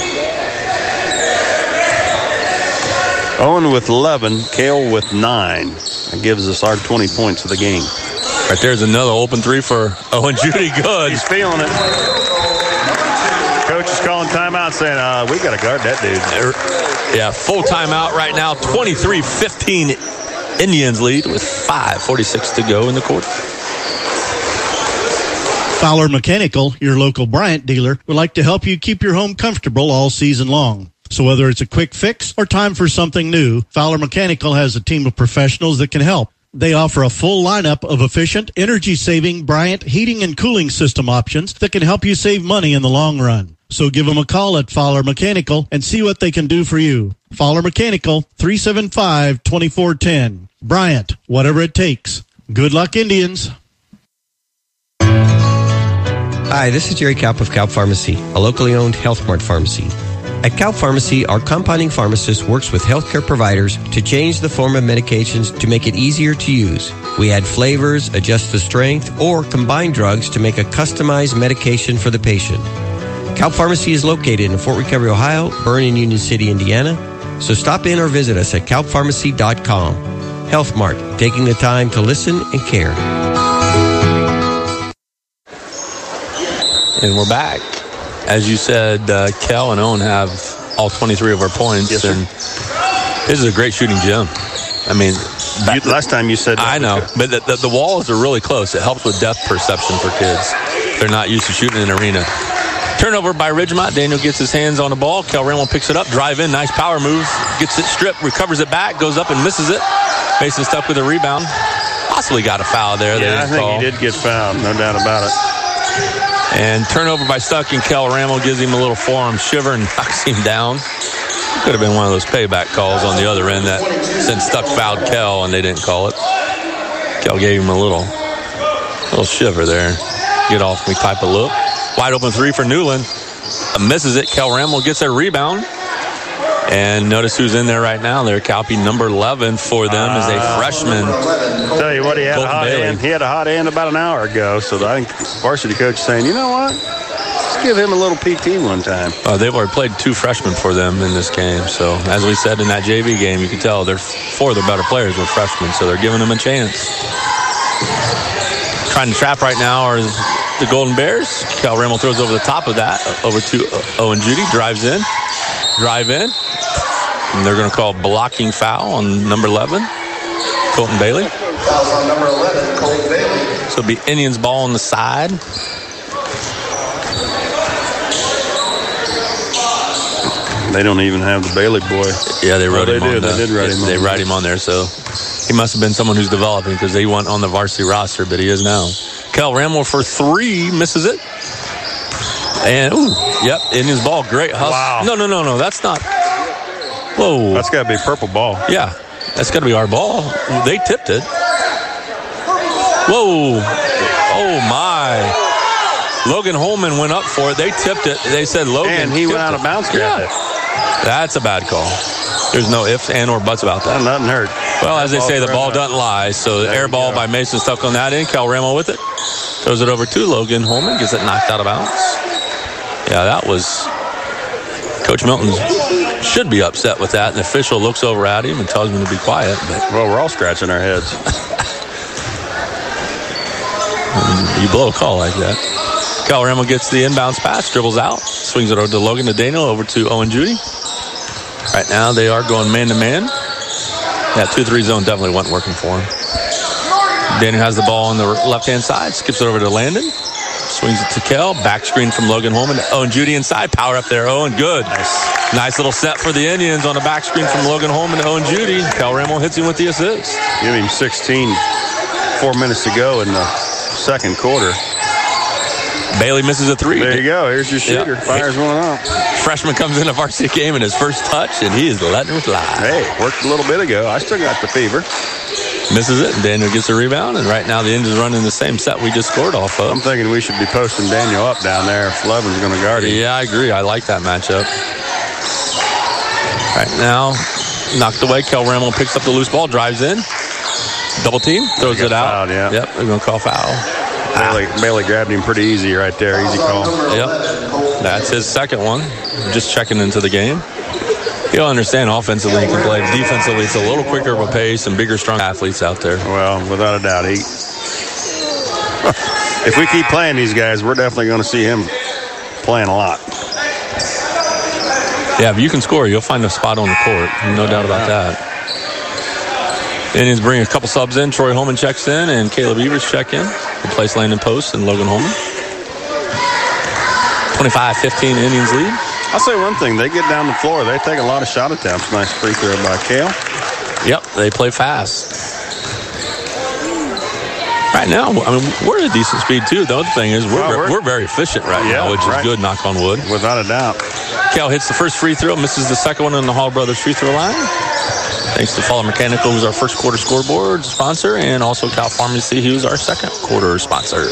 Owen with 11, Cale with 9. That gives us our 20 points of the game. Right there's another open 3 for Owen Judy. Good. He's feeling it. Coach is calling timeout saying, we got to guard that dude. Yeah, full timeout right now. 23-15 Indians lead with 5:46 to go in the quarter. Fowler Mechanical, your local Bryant dealer, would like to help you keep your home comfortable all season long. So whether it's a quick fix or time for something new, Fowler Mechanical has a team of professionals that can help. They offer a full lineup of efficient, energy-saving Bryant heating and cooling system options that can help you save money in the long run. So give them a call at Fowler Mechanical and see what they can do for you. Fowler Mechanical, 375-2410. Bryant, whatever it takes. Good luck, Indians. Hi, this is Jerry Kaup of Kaup Pharmacy, a locally owned Health Mart pharmacy. At Kaup Pharmacy, our compounding pharmacist works with healthcare providers to change the form of medications to make it easier to use. We add flavors, adjust the strength, or combine drugs to make a customized medication for the patient. Kaup Pharmacy is located in Fort Recovery, Ohio, Bern, and Union City, Indiana. So stop in or visit us at kaupharmacy.com. Health Mart, taking the time to listen and care. And we're back. As you said, Kel and Owen have all 23 of our points. Yes, and this is a great shooting gym. I mean, last time you said I know, but the walls are really close. It helps with depth perception for kids. They're not used to shooting in an arena. Turnover by Ridgemont. Daniel gets his hands on the ball. Kel Ramel picks it up, drive in, nice power move, gets it stripped, recovers it back, goes up and misses it. Mason stuck with a rebound. Possibly got a foul there. Yeah, I think he did get fouled, no doubt about it. And turnover by Stuck, and Kel Ramel gives him a little forearm shiver and knocks him down. Could have been one of those payback calls on the other end that since Stuck fouled Kel and they didn't call it. Kel gave him a little shiver there. Get off me type of look. Wide open three for Newland. Misses it. Kel Ramel gets a rebound. And notice who's in there right now. They're Calpe number 11 for them is a freshman. Tell you what, he had a hot hand. He had a hot hand about an hour ago. So I think varsity coach is saying, you know what? Let's give him a little PT one time. They've already played two freshmen for them in this game. So as we said in that JV game, you can tell they're four of the better players were freshmen. So they're giving them a chance. Trying to trap right now are the Golden Bears. Kel Ramel throws over the top of that. Over to Owen Judy. Drives in. Drive in. And they're going to call blocking foul on number 11, Colton Bailey. Fouls on number 11, Colton Bailey. So it'll be Indians ball on the side. They don't even have the Bailey boy. Yeah, they wrote him on there. They did write him on there. They write him on there, so he must have been someone who's developing because they went on the varsity roster, but he is now. Kel Ramel for three, misses it. And, Indians ball, great hustle. Wow. No, that's not. Whoa. That's got to be purple ball. Yeah, that's got to be our ball. They tipped it. Whoa. Oh, my. Logan Holman went up for it. They tipped it. They said Logan. And he went out of bounds. Yeah. That's a bad call. There's no ifs and or buts about that. Nothing hurt. Well, as they say, the ball doesn't lie. So the air ball by Mason stuck on that end. Kel Ramel with it. Throws it over to Logan Holman. Gets it knocked out of bounds. Yeah, that was... Coach Milton should be upset with that. And the official looks over at him and tells him to be quiet. But well, we're all scratching our heads. You blow a call like that. Kel Ramel gets the inbounds pass, dribbles out, swings it over to Logan, to Daniel, over to Owen Judy. Right now they are going man-to-man. That 2-3 zone definitely wasn't working for him. Daniel has the ball on the left-hand side, skips it over to Landon. Swings it to Kel. Back screen from Logan Holman. Owen Judy inside. Power up there. Owen, good. Nice little set for the Indians on the back screen from Logan Holman to Owen Judy. Kel Ramel hits him with the assist. Give him 16. 4 minutes to go in the second quarter. Bailey misses a three. There you go. Here's your shooter. Fires one up. Freshman comes in a varsity game in his first touch, and he is letting it fly. Hey, worked a little bit ago. I still got the fever. Misses it, and Daniel gets a rebound, and right now the Indians running the same set we just scored off of. I'm thinking we should be posting Daniel up down there if Levin's going to guard him. Yeah, I agree. I like that matchup. Right now, knocked away. Kel Ramel picks up the loose ball, drives in. Double team, throws it out. Fouled, yeah. Yep, they're going to call foul. Bailey grabbed him pretty easy right there. Easy call. Yep, that's his second one. Just checking into the game. You'll understand offensively he can play. Defensively, it's a little quicker of a pace and bigger, strong athletes out there. Well, without a doubt. If we keep playing these guys, we're definitely going to see him playing a lot. Yeah, if you can score, you'll find a spot on the court. No doubt about that. Indians bring a couple subs in. Troy Holman checks in, and Caleb Evers check in. Replace Landon Post and Logan Holman. 25-15 Indians lead. I'll say one thing. They get down the floor. They take a lot of shot attempts. Nice free throw by Cale. Yep, they play fast. Right now, I mean, we're at a decent speed, too. The other thing is we're very efficient right now, which is good, knock on wood. Without a doubt. Cal hits the first free throw, misses the second one on the Hall Brothers free throw line. Thanks to Fowler Mechanical, who's our first quarter scoreboard sponsor, and also Cal Pharmacy, who's our second quarter sponsor.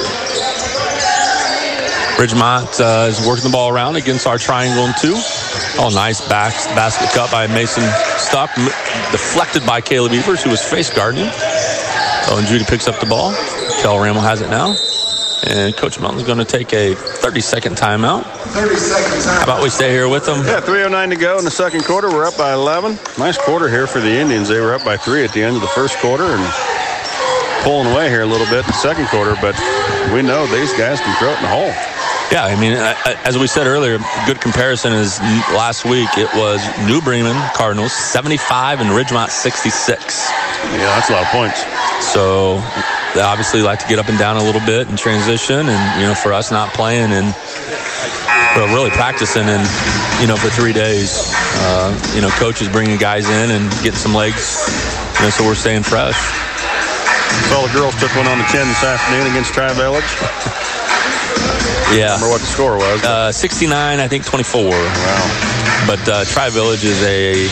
Ridgemont is working the ball around against our triangle and 2. Oh, nice basket cut by Mason Stuck, deflected by Caleb Evers, who was face guarding. Oh, and Judy picks up the ball. Kel Ramel has it now. And Coach Melton's going to take a 30-second timeout. 30-second timeout. How about we stay here with them? Yeah, 3:09 to go in the second quarter. We're up by 11. Nice quarter here for the Indians. They were up by 3 at the end of the first quarter and pulling away here a little bit in the second quarter. But we know these guys can throw it in the hole. Yeah, I mean, as we said earlier, good comparison is last week it was New Bremen Cardinals 75 and Ridgemont 66. Yeah, that's a lot of points. So they obviously like to get up and down a little bit and transition, and for us not playing and really practicing and for 3 days, coaches bringing guys in and getting some legs, so we're staying fresh. So all the girls took one on the chin this afternoon against Tri-Village. Yeah. I remember what the score was. 69, I think 24. Wow. But Tri-Village is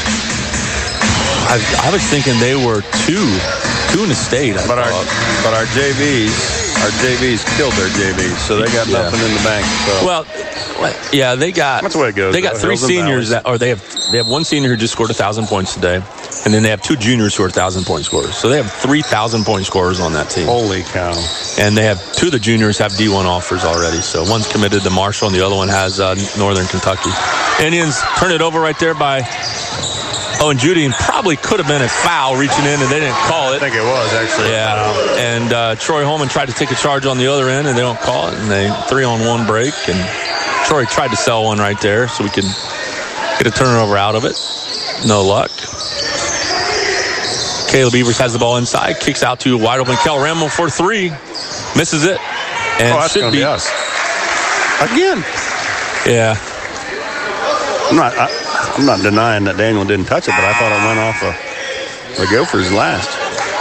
I was thinking they were two in the state. But our JVs killed their JVs, so they got nothing in the bank. So. Well, yeah, they got. That's the way it goes. They got 3 seniors they have 1 senior who just scored 1,000 points today, and then they have 2 juniors who are 1,000-point scorers. So they have 3,000-point scorers on that team. Holy cow! And they have 2 of the juniors have D1 offers already. So one's committed to Marshall, and the other one has Northern Kentucky. Indians turn it over right there by Owen Judy, and probably could have been a foul reaching in, and they didn't call it. I think it was, actually. Yeah, and Troy Holman tried to take a charge on the other end, and they don't call it, and they 3-on-1 break, and Troy tried to sell one right there so we could get a turnover out of it. No luck. Caleb Evers has the ball inside, kicks out to wide open Kel Ramel for 3, misses it, and that's should be us again. Yeah. I'm not denying that Daniel didn't touch it, but I thought it went off the Gophers last.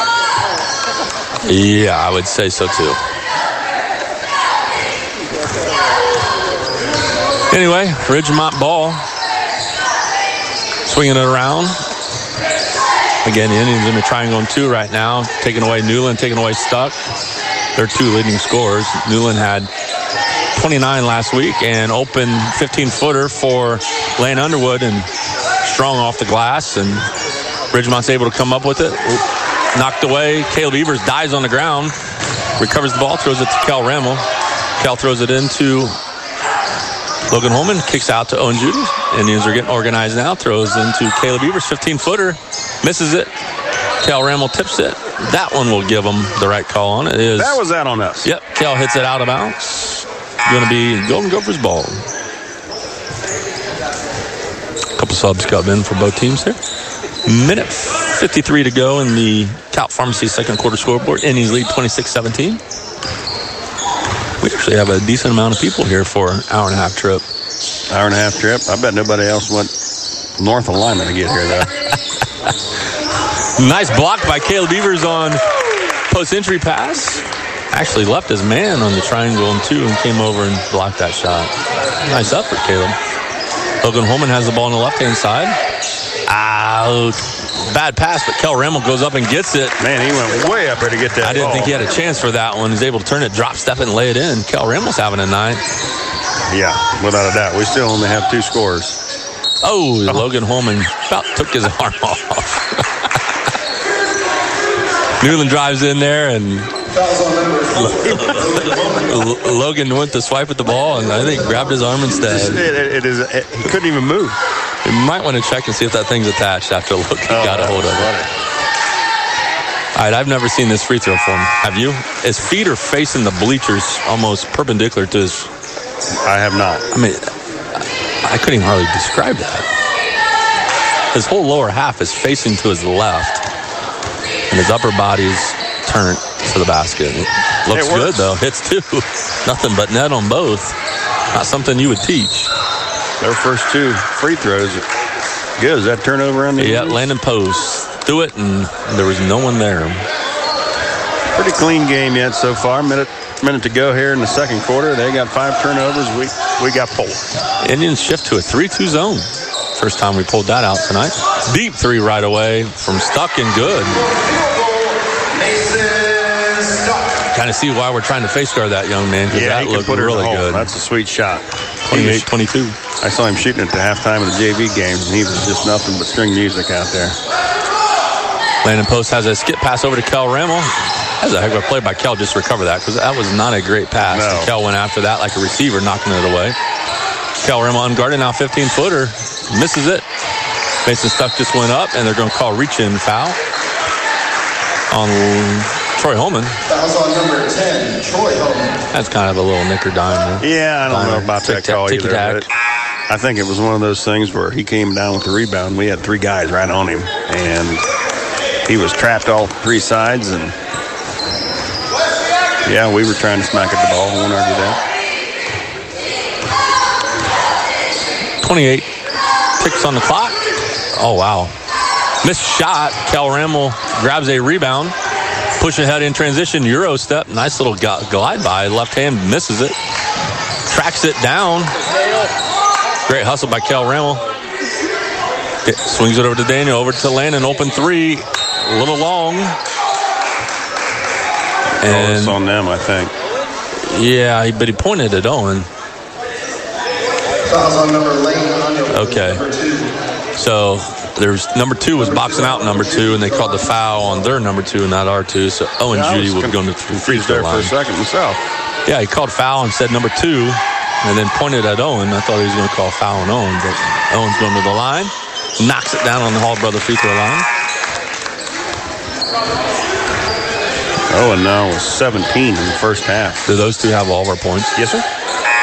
Yeah, I would say so too. Anyway, Ridgemont ball. Swinging it around. Again, the Indians in the triangle and 2 right now. Taking away Newland, taking away Stuck. They're 2 leading scorers. Newland had 29 last week and open 15-footer for Lane Underwood and strong off the glass, and Ridgemont's able to come up with it. Knocked away. Caleb Evers dives on the ground, recovers the ball, throws it to Cal Ramel. Cal throws it into Logan Holman, kicks out to Owen Judy. Indians are getting organized now, throws into Caleb Evers, 15-footer, misses it. Cal Ramel tips it. That one will give them the right call on it. That was that on us. Yep, Cal hits it out of bounds. Going to be Golden Gophers ball. A couple subs come in for both teams here. Minute 53 to go in the Cal Pharmacy second quarter scoreboard. Indians lead 26-17. We actually have a decent amount of people here for an hour-and-a-half trip. Hour-and-a-half trip? I bet nobody else went north of Lyman to get here, though. Nice block by Caleb Evers on post-entry pass. Actually left his man on the triangle and 2 and came over and blocked that shot. Nice effort, Caleb. Logan Holman has the ball on the left-hand side. Out. Bad pass, but Kel Ramel goes up and gets it. Man, he went way up there to get that I didn't think he had a chance for that one. He's able to turn it, drop, step it, and lay it in. Kel Ramel's having a night. Yeah, without a doubt. We still only have 2 scores. Oh, Logan Holman about took his arm off. Newland drives in there, and Logan went to swipe at the ball, and I think grabbed his arm instead. He couldn't even move. You might want to check and see if that thing's attached after Logan got a hold of it. All right, I've never seen this free throw for him. Have you? His feet are facing the bleachers almost perpendicular to his... I have not. I mean, I couldn't even hardly describe that. His whole lower half is facing to his left, and his upper body's turned to the basket. Looks good, though. Hits 2. Nothing but net on both. Not something you would teach. Their first 2 free throws. Good. Is that turnover on the Yeah, Landon Post threw it, and there was no one there. Pretty clean game yet so far. Minute to go here in the second quarter. They got 5 turnovers. We got 4. Indians shift to a 3-2 zone. First time we pulled that out tonight. Deep 3 right away from Stuck and good. Kind of see why we're trying to face guard that young man, because that looked really good. That's a sweet shot. 28-22. I saw him shooting at the halftime of the JV games, and he was just nothing but string music out there. Landon Post has a skip pass over to Kel Rammel. That was a heck of a play by Kel just to recover that, because that was not a great pass. No. Kel went after that like a receiver, knocking it away. Kel Rammel unguarded, now 15-footer. Misses it. Mason Stuck just went up, and they're going to call reach-in foul on Troy Holman. Fouls on number 10, Troy Holman. That's kind of a little nick or dime there. Yeah, I don't know about that call either. Ticky-tack. I think it was one of those things where he came down with the rebound. We had 3 guys right on him, and he was trapped all 3 sides, and yeah, we were trying to smack at the ball. I won't argue that. 28 ticks on the clock. Oh, wow. Missed shot. Kel Rammel grabs a rebound. Push ahead in transition. Euro step. Nice little glide by. Left hand misses it. Tracks it down. Great hustle by Kel Rammel. Swings it over to Daniel. Over to Landon. Open 3. A little long. And it's on them, I think. Yeah, but he pointed at Owen. Fouls on number Lane. Okay. So there's number 2 was boxing out number 2, and they called the foul on their number 2 and not our 2. So Owen Judy would go to the free throw line. For a second himself. Yeah, he called foul and said number 2, and then pointed at Owen. I thought he was going to call foul on Owen, but Owen's going to the line, knocks it down on the Hall Brother free throw line. Owen now was 17 in the first half. Do those 2 have all of our points? Yes, sir.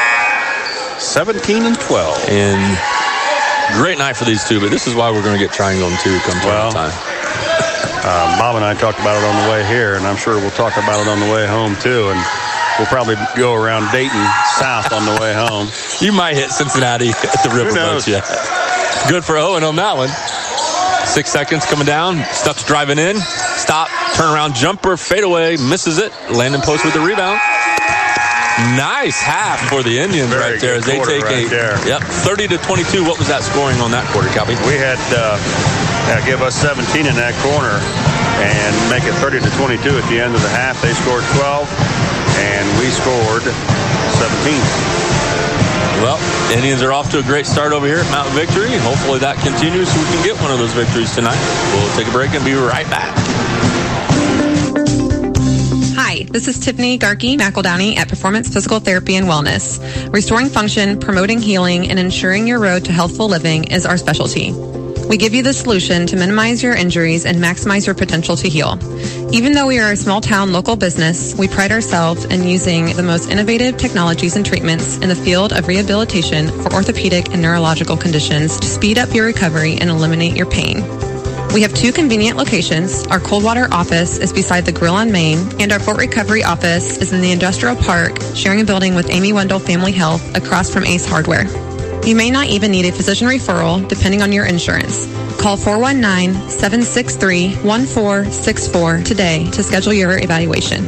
17 and 12. And great night for these 2, but this is why we're going to get triangle and 2 come time. Bob and I talked about it on the way here, and I'm sure we'll talk about it on the way home, too. And we'll probably go around Dayton south on the way home. You might hit Cincinnati at the riverboat, yeah. Good for Owen on that one. 6 seconds coming down. Stuck's driving in. Stop. Turnaround jumper. Fadeaway. Misses it. Landon Post with the rebound. Nice half for the Indians right there as they take there. 30-22. What was that scoring on that quarter, Calby? We had give us 17 in that corner and make it 30-22 at the end of the half. They scored 12 and we scored 17. Well, Indians are off to a great start over here at Mount Victory. Hopefully that continues so we can get one of those victories tonight. We'll take a break and be right back. Hi, this is Tiffany Garkey McEldowney at Performance Physical Therapy and Wellness. Restoring function, promoting healing, and ensuring your road to healthful living is our specialty. We give you the solution to minimize your injuries and maximize your potential to heal. Even though we are a small-town local business, we pride ourselves in using the most innovative technologies and treatments in the field of rehabilitation for orthopedic and neurological conditions to speed up your recovery and eliminate your pain. We have 2 convenient locations. Our Coldwater office is beside the Grill on Main, and our Fort Recovery office is in the Industrial Park, sharing a building with Amy Wendell Family Health across from Ace Hardware. You may not even need a physician referral, depending on your insurance. Call 419-763-1464 today to schedule your evaluation.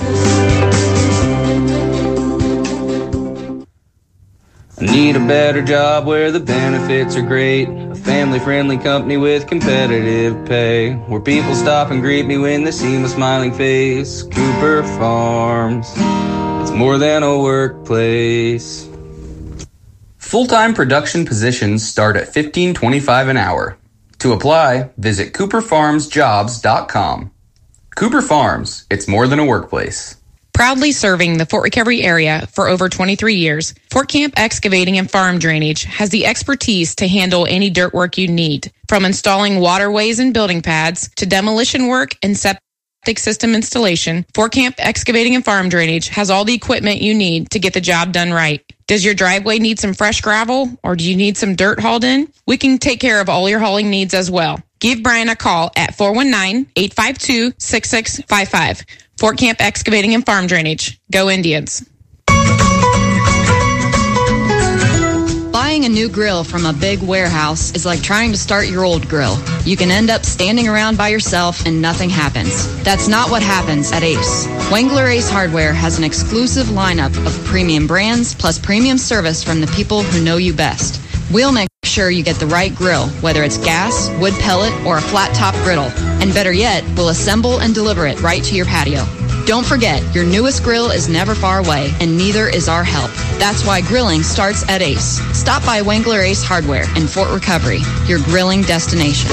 I need a better job where the benefits are great. A family-friendly company with competitive pay. Where people stop and greet me when they see my smiling face. Cooper Farms. It's more than a workplace. Full-time production positions start at $15.25 an hour. To apply, visit CooperFarmsJobs.com. Cooper Farms. It's more than a workplace. Proudly serving the Fort Recovery area for over 23 years, Fort Camp Excavating and Farm Drainage has the expertise to handle any dirt work you need. From installing waterways and building pads to demolition work and septic system installation, Fort Camp Excavating and Farm Drainage has all the equipment you need to get the job done right. Does your driveway need some fresh gravel or do you need some dirt hauled in? We can take care of all your hauling needs as well. Give Brian a call at 419-852-6655. Fort Camp Excavating and Farm Drainage. Go Indians. Buy Buying a new grill from a big warehouse is like trying to start your old grill. You can end up standing around by yourself and nothing happens. That's not what happens at Ace. Wengler Ace Hardware has an exclusive lineup of premium brands plus premium service from the people who know you best. We'll make sure you get the right grill, whether it's gas, wood pellet, or a flat top griddle. And better yet, we'll assemble and deliver it right to your patio. Don't forget, your newest grill is never far away, and neither is our help. That's why grilling starts at Ace. Stop by Wengler Ace Hardware in Fort Recovery, your grilling destination.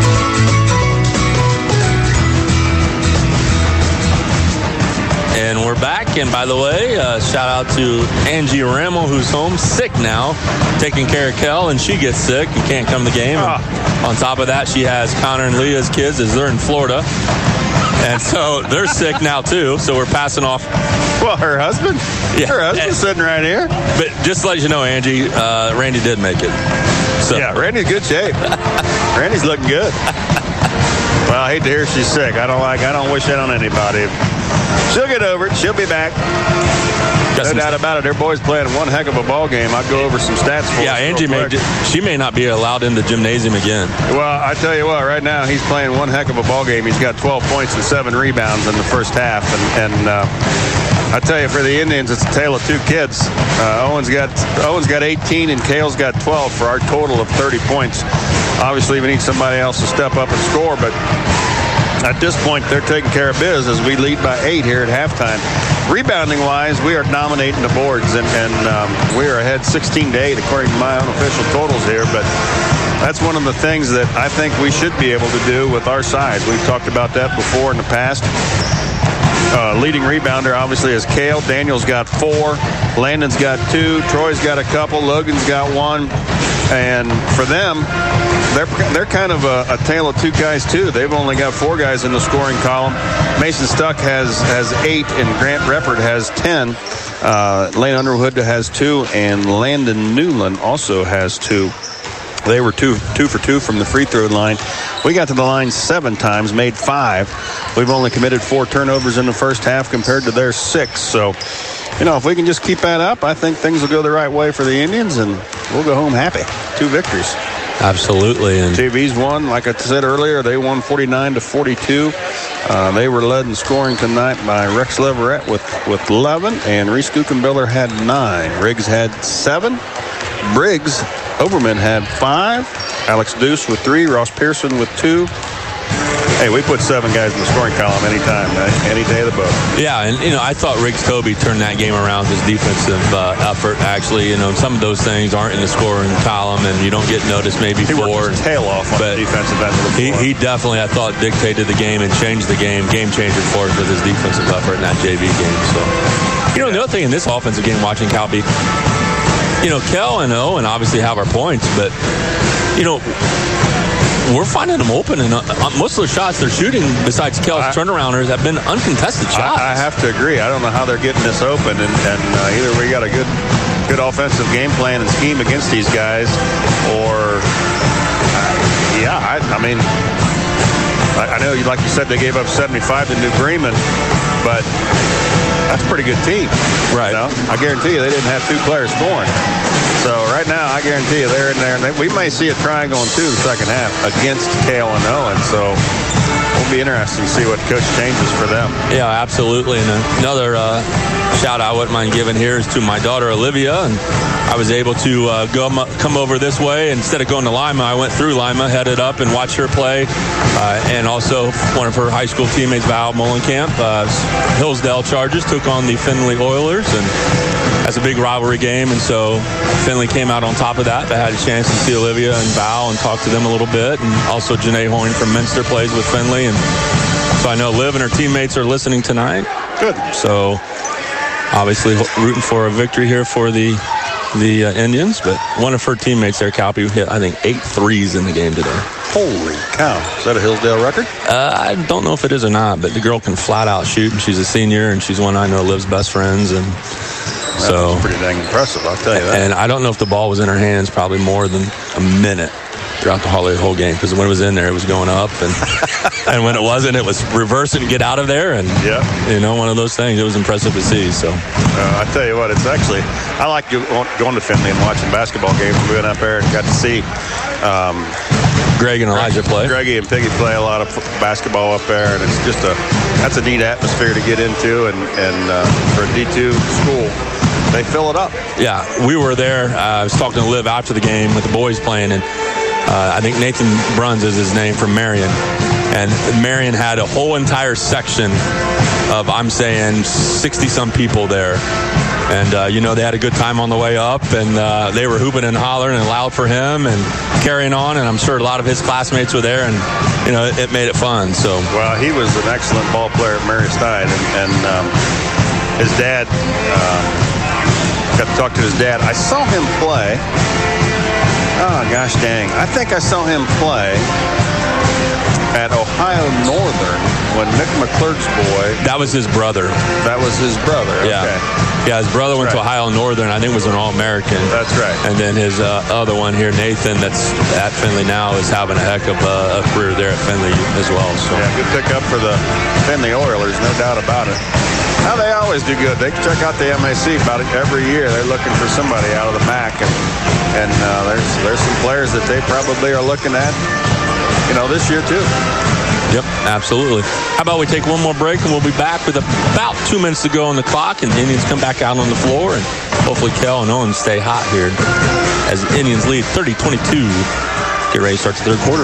And we're back. And by the way, shout out to Angie Ramel, who's home sick now, taking care of Kel, and she gets sick and can't come to the game. On top of that, she has Connor and Leah's kids as they're in Florida. And so they're sick now, too. So we're passing off. Well, her husband? Yeah. Her husband's sitting right here. But just to let you know, Angie, Randy did make it. So. Yeah, Randy's in good shape. Randy's looking good. Well, I hate to hear she's sick. I don't wish that on anybody. She'll get over it. She'll be back. No doubt about it. Their boys playing one heck of a ball game. I'll go over some stats for you. Yeah, Angie may not be allowed into gymnasium again. Well, I tell you what, right now he's playing one heck of a ball game. He's got 12 points and 7 rebounds in the first half. And I tell you, for the Indians, it's a tale of two kids. Owen's got 18 and Cale's got 12 for our total of 30 points. Obviously, we need somebody else to step up and score, but at this point, they're taking care of biz as we lead by 8 here at halftime. Rebounding-wise, we are dominating the boards, and we are ahead 16-8 according to my unofficial totals here. But that's one of the things that I think we should be able to do with our size. We've talked about that before in the past. Leading rebounder, obviously, is Cale. Daniel's got 4. Landon's got 2. Troy's got a couple. Logan's got 1. And for them, they're kind of a tale of two guys, too. They've only got 4 guys in the scoring column. Mason Stuck has 8, and Grant Reppert has 10. Lane Underwood has 2, and Landon Newland also has 2. They were 2 for 2 from the free throw line. We got to the line 7 times, made 5. We've only committed 4 turnovers in the first half compared to their 6. So, if we can just keep that up, I think things will go the right way for the Indians, and we'll go home happy. 2 victories. Absolutely. And TV's won, like I said earlier, they won 49-42. They were led in scoring tonight by Rex Leverett with 11, and Reese Kuchenbiller had 9. Riggs had 7. Briggs Overman had 5. Alex Deuce with 3. Ross Pearson with 2. Hey, we put 7 guys in the scoring column anytime, any day of the book. Yeah, and, I thought Riggs Toby turned that game around, his defensive effort, actually. Some of those things aren't in the scoring column, and you don't get noticed maybe he worked his tail off on the defensive end of the floor. He definitely, I thought, dictated the game and changed the game changer for us with his defensive effort in that JV game. So, the other thing in this offensive game, watching Calby, Kel and Owen obviously have our points, but, we're finding them open, and most of the shots they're shooting, besides Kel's turnarounders, have been uncontested shots. I have to agree. I don't know how they're getting this open, and either we got a good offensive game plan and scheme against these guys, or I know, like you said, they gave up 75 to New Bremen, but that's a pretty good team. Right. I guarantee you they didn't have 2 players scoring. So right now, I guarantee you they're in there. And we may see a triangle in 2 the second half against Cale and Owen. So it'll be interesting to see what coach changes for them. Yeah, absolutely. And another shout out I wouldn't mind giving here is to my daughter Olivia. And I was able to come over this way. Instead of going to Lima, I went through Lima, headed up and watched her play. And also one of her high school teammates, Val Molenkamp, Hillsdale Chargers, took on the Findlay Oilers. And that's a big rivalry game. And so Findlay came out on top of that. I had a chance to see Olivia and Val and talk to them a little bit. And also Janae Hoyne from Minster plays with Findlay. And so I know Liv and her teammates are listening tonight. Good. So obviously rooting for a victory here for the Indians, but one of her teammates there, Calpe, hit, I think, 8 threes in the game today. Holy cow. Is that a Hillsdale record? I don't know if it is or not, but the girl can flat out shoot, and she's a senior, and she's one I know Liv's best friends, and that's pretty dang impressive, I'll tell you that. And I don't know if the ball was in her hands probably more than a minute. throughout the whole game, because when it was in there, it was going up, and and when it wasn't, it was reversing and get out of there, and one of those things. It was impressive to see. So I tell you what, it's actually, I like going to Findlay and watching basketball games. We went up there and got to see Greg and Elijah play. Greggy and Piggy play a lot of basketball up there, and it's just that's a neat atmosphere to get into, and for a D2 school, they fill it up. Yeah, we were there. I was talking to Liv after the game with the boys playing, and I think Nathan Bruns is his name, from Marion. And Marion had a whole entire section of, I'm saying, 60-some people there. And, they had a good time on the way up, and they were hooping and hollering and loud for him and carrying on. And I'm sure a lot of his classmates were there, and, it made it fun. So, well, he was an excellent ball player at Mary Stein, and his dad, got to talk to his dad. I saw him play. Oh, gosh dang. I think I saw him play at Ohio Northern when Nick McClurk's boy. That was his brother. That was his brother. Yeah. Okay. Yeah, his brother went to Ohio Northern. I think was an All-American. That's right. And then his other one here, Nathan, that's at Findlay now, is having a heck of a career there at Findlay as well. So yeah, good pickup for the Findlay Oilers, no doubt about it. Now, they always do good. They check out the MAC about it every year. They're looking for somebody out of the MAC, and there's some players that they probably are looking at, this year too. Yep, absolutely. How about we take one more break, and we'll be back with about 2 minutes to go on the clock, and the Indians come back out on the floor, and hopefully Kel and Owen stay hot here as the Indians lead 30-22. Get ready to start the third quarter.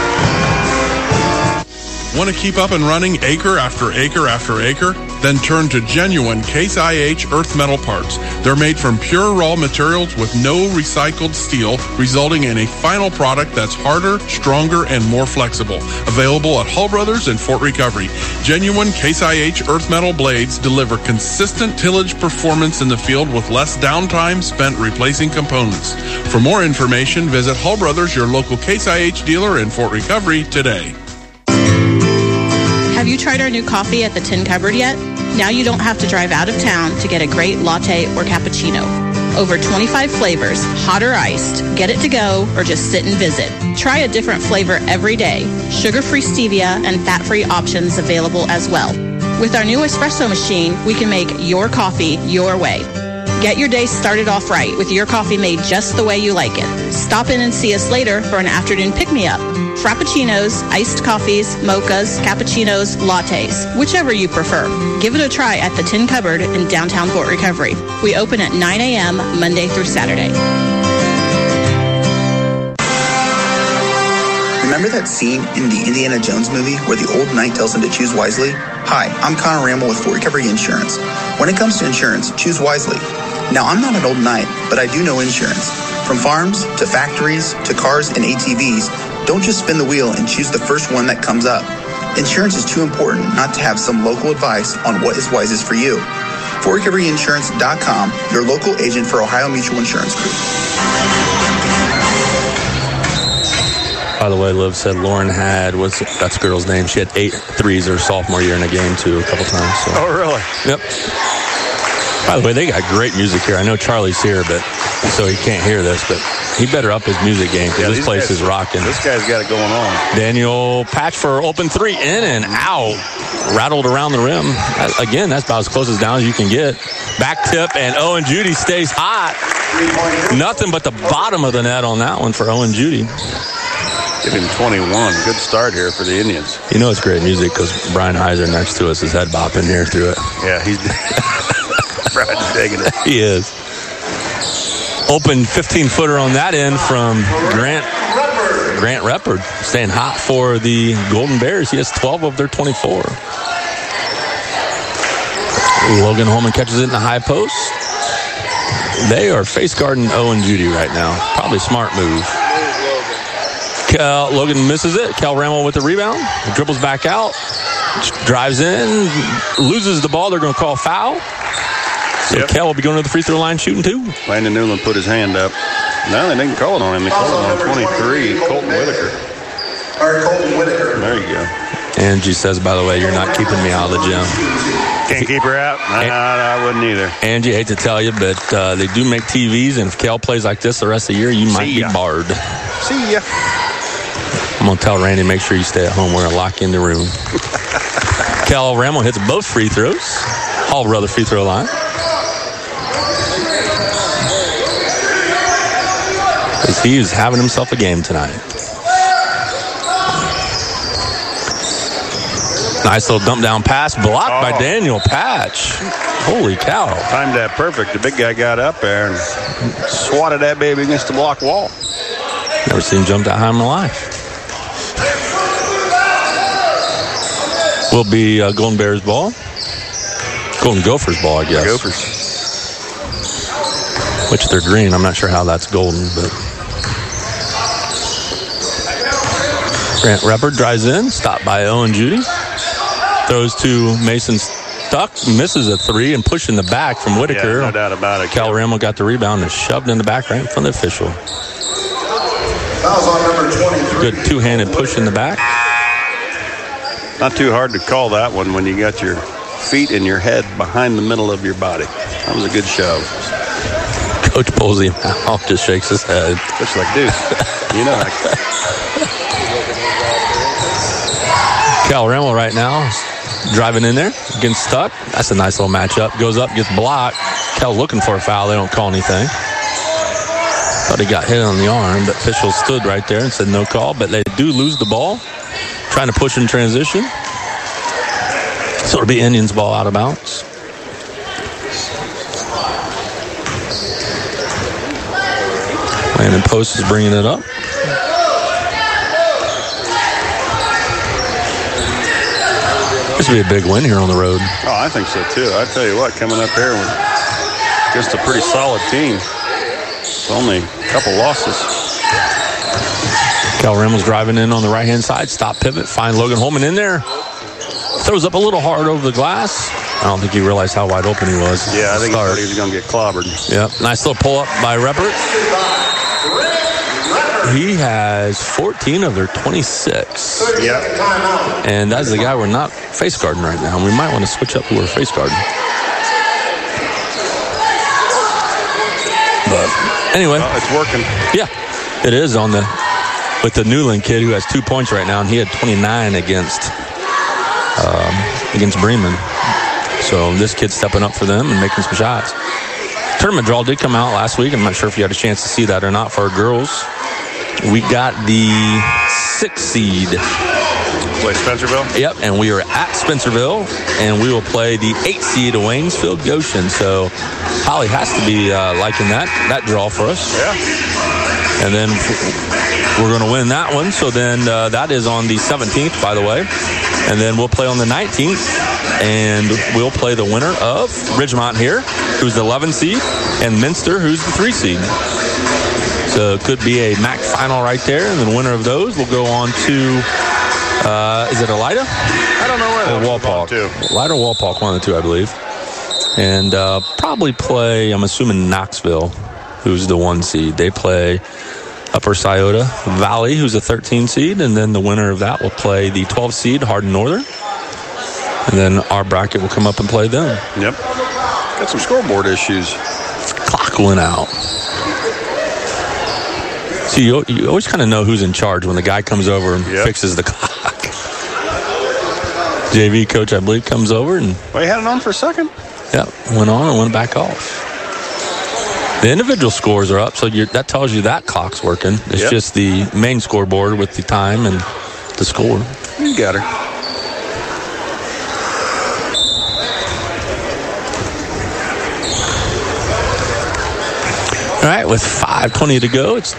Want to keep up and running acre after acre after acre? Then turn to genuine Case IH earth metal parts. They're made from pure raw materials with no recycled steel, resulting in a final product that's harder, stronger, and more flexible. Available at Hull Brothers and Fort Recovery. Genuine Case IH earth metal blades deliver consistent tillage performance in the field with less downtime spent replacing components. For more information, visit Hull Brothers, your local Case IH dealer in Fort Recovery, today. Have you tried our new coffee at the Tin Cupboard yet? Now you don't have to drive out of town to get a great latte or cappuccino. Over 25 flavors, hot or iced. Get it to go or just sit and visit. Try a different flavor every day. Sugar-free stevia and fat-free options available as well. With our new espresso machine, we can make your coffee your way. Get your day started off right with your coffee made just the way you like it. Stop in and see us later for an afternoon pick-me-up. Frappuccinos, iced coffees, mochas, cappuccinos, lattes, whichever you prefer. Give it a try at the Tin Cupboard in downtown Fort Recovery. We open at 9 a.m. Monday through Saturday. Remember that scene in the Indiana Jones movie where the old knight tells him to choose wisely? Hi, I'm Connor Ramble with Fort Recovery Insurance. When it comes to insurance, choose wisely. Now, I'm not an old knight, but I do know insurance. From farms to factories to cars and ATVs, don't just spin the wheel and choose the first one that comes up. Insurance is too important not to have some local advice on what is wisest for you. FortRecoveryInsurance.com, your local agent for Ohio Mutual Insurance Group. By the way, Liv said Lauren had, that's the girl's name? She had 8 threes her sophomore year in a game, too, a couple times. So. Oh, really? Yep. By the way, they got great music here. I know Charlie's here, so he can't hear this, but he better up his music game because this place is rocking. This guy's got it going on. Daniel Patch for open three, in and out. Rattled around the rim. Again, that's about as close as down as you can get. Back tip, and Owen Judy stays hot. Nothing but the bottom of the net on that one for Owen Judy. Give him 21. Good start here for the Indians. You know it's great music because Brian Heiser next to us is head bopping here through it. Yeah, he's Brian's digging it. He is. Open 15-footer on that end from Grant Reppard, staying hot for the Golden Bears. He has 12 of their 24. Logan Holman catches it in the high post. They are face guarding Owen Judy right now. Probably a smart move. Logan misses it. Kel Ramel with the rebound. Dribbles back out. Drives in. Loses the ball. They're going to call foul. So Kel will be going to the free throw line shooting too. Landon Newland put his hand up. No, they didn't call it on him. They called it on 23, Colton Whitaker. There you go. Angie says, by the way, you're not keeping me out of the gym. Can't keep her out? I wouldn't either. Angie, I hate to tell you, but they do make TVs, and if Kel plays like this the rest of the year, you might be barred. See ya. I'm going to tell Randy, make sure you stay at home. We're going to lock you in the room. Cal Ramo hits both free throws. Hall brother free throw line. He's having himself a game tonight. Nice little dump down pass, blocked by Daniel Patch. Holy cow. Timed that perfect. The big guy got up there and swatted that baby against the block wall. Never seen him jump that high in my life. Will be Golden Bears ball. Golden Gophers ball, I guess. Gophers. Which they're green. I'm not sure how that's golden, but. Grant Reppert drives in, stopped by Owen Judy. Throws to Mason Stuck, misses a three and pushing the back from Whitaker. Yeah, no doubt about it. Cal Ramo got the rebound and shoved in the back right in front of the official. That was on number 23. Good two-handed push in the back. Not too hard to call that one when you got your feet and your head behind the middle of your body. That was a good shove. Coach pulls him out, just shakes his head. Just like, dude, you know. Cal Ramo right now driving in there, getting stuck. That's a nice little matchup. Goes up, gets blocked. Cal looking for a foul. They don't call anything. Thought he got hit on the arm, but officials stood right there and said no call. But they do lose the ball. Trying to push in transition. So it'll be Indians ball out of bounds. Landon Post is bringing it up. This will be a big win here on the road. Oh, I think so too. I tell you what, coming up here against a pretty solid team. It's only a couple losses. Cal Ramo's driving in on the right-hand side. Stop pivot. Find Logan Holman in there. Throws up a little hard over the glass. I don't think he realized how wide open he was. Yeah, I think he thought he was going to get clobbered. Yep. Nice little pull-up by Reppert. He has 14 of their 26. Yep. And that's the guy we're not face guarding right now. We might want to switch up who we're face guarding. But anyway. Well, it's working. Yeah, it is with the Newland kid who has 2 points right now, and he had 29 against Bremen. So this kid's stepping up for them and making some shots. Tournament draw did come out last week. I'm not sure if you had a chance to see that or not for our girls. We got the 6th seed. Play Spencerville? Yep, and we are at Spencerville, and we will play the 8th seed of Waynesfield Goshen. So Holly has to be liking that draw for us. Yeah. And then we're going to win that one. So then that is on the 17th, by the way. And then we'll play on the 19th, and we'll play the winner of Ridgemont here, who's the 11th seed, and Minster, who's the 3 seed. So it could be a MAC final right there, and the winner of those will go on to, is it Elida? I don't know where or Walpock. Elida or Walpock, one of the two, I believe. And probably play, I'm assuming, Knoxville, who's the 1 seed. They play Upper Scioto Valley, who's a 13 seed, and then the winner of that will play the 12 seed, Hardin Northern. And then our bracket will come up and play them. Yep. Got some scoreboard issues. Clock went out. So you always kind of know who's in charge when the guy comes over and fixes the clock. JV coach, I believe, comes over and... Well, you had it on for a second? Yep, went on and went back off. The individual scores are up, so that tells you that clock's working. It's just the main scoreboard with the time and the score. You got her. All right, with 5:20 to go, it's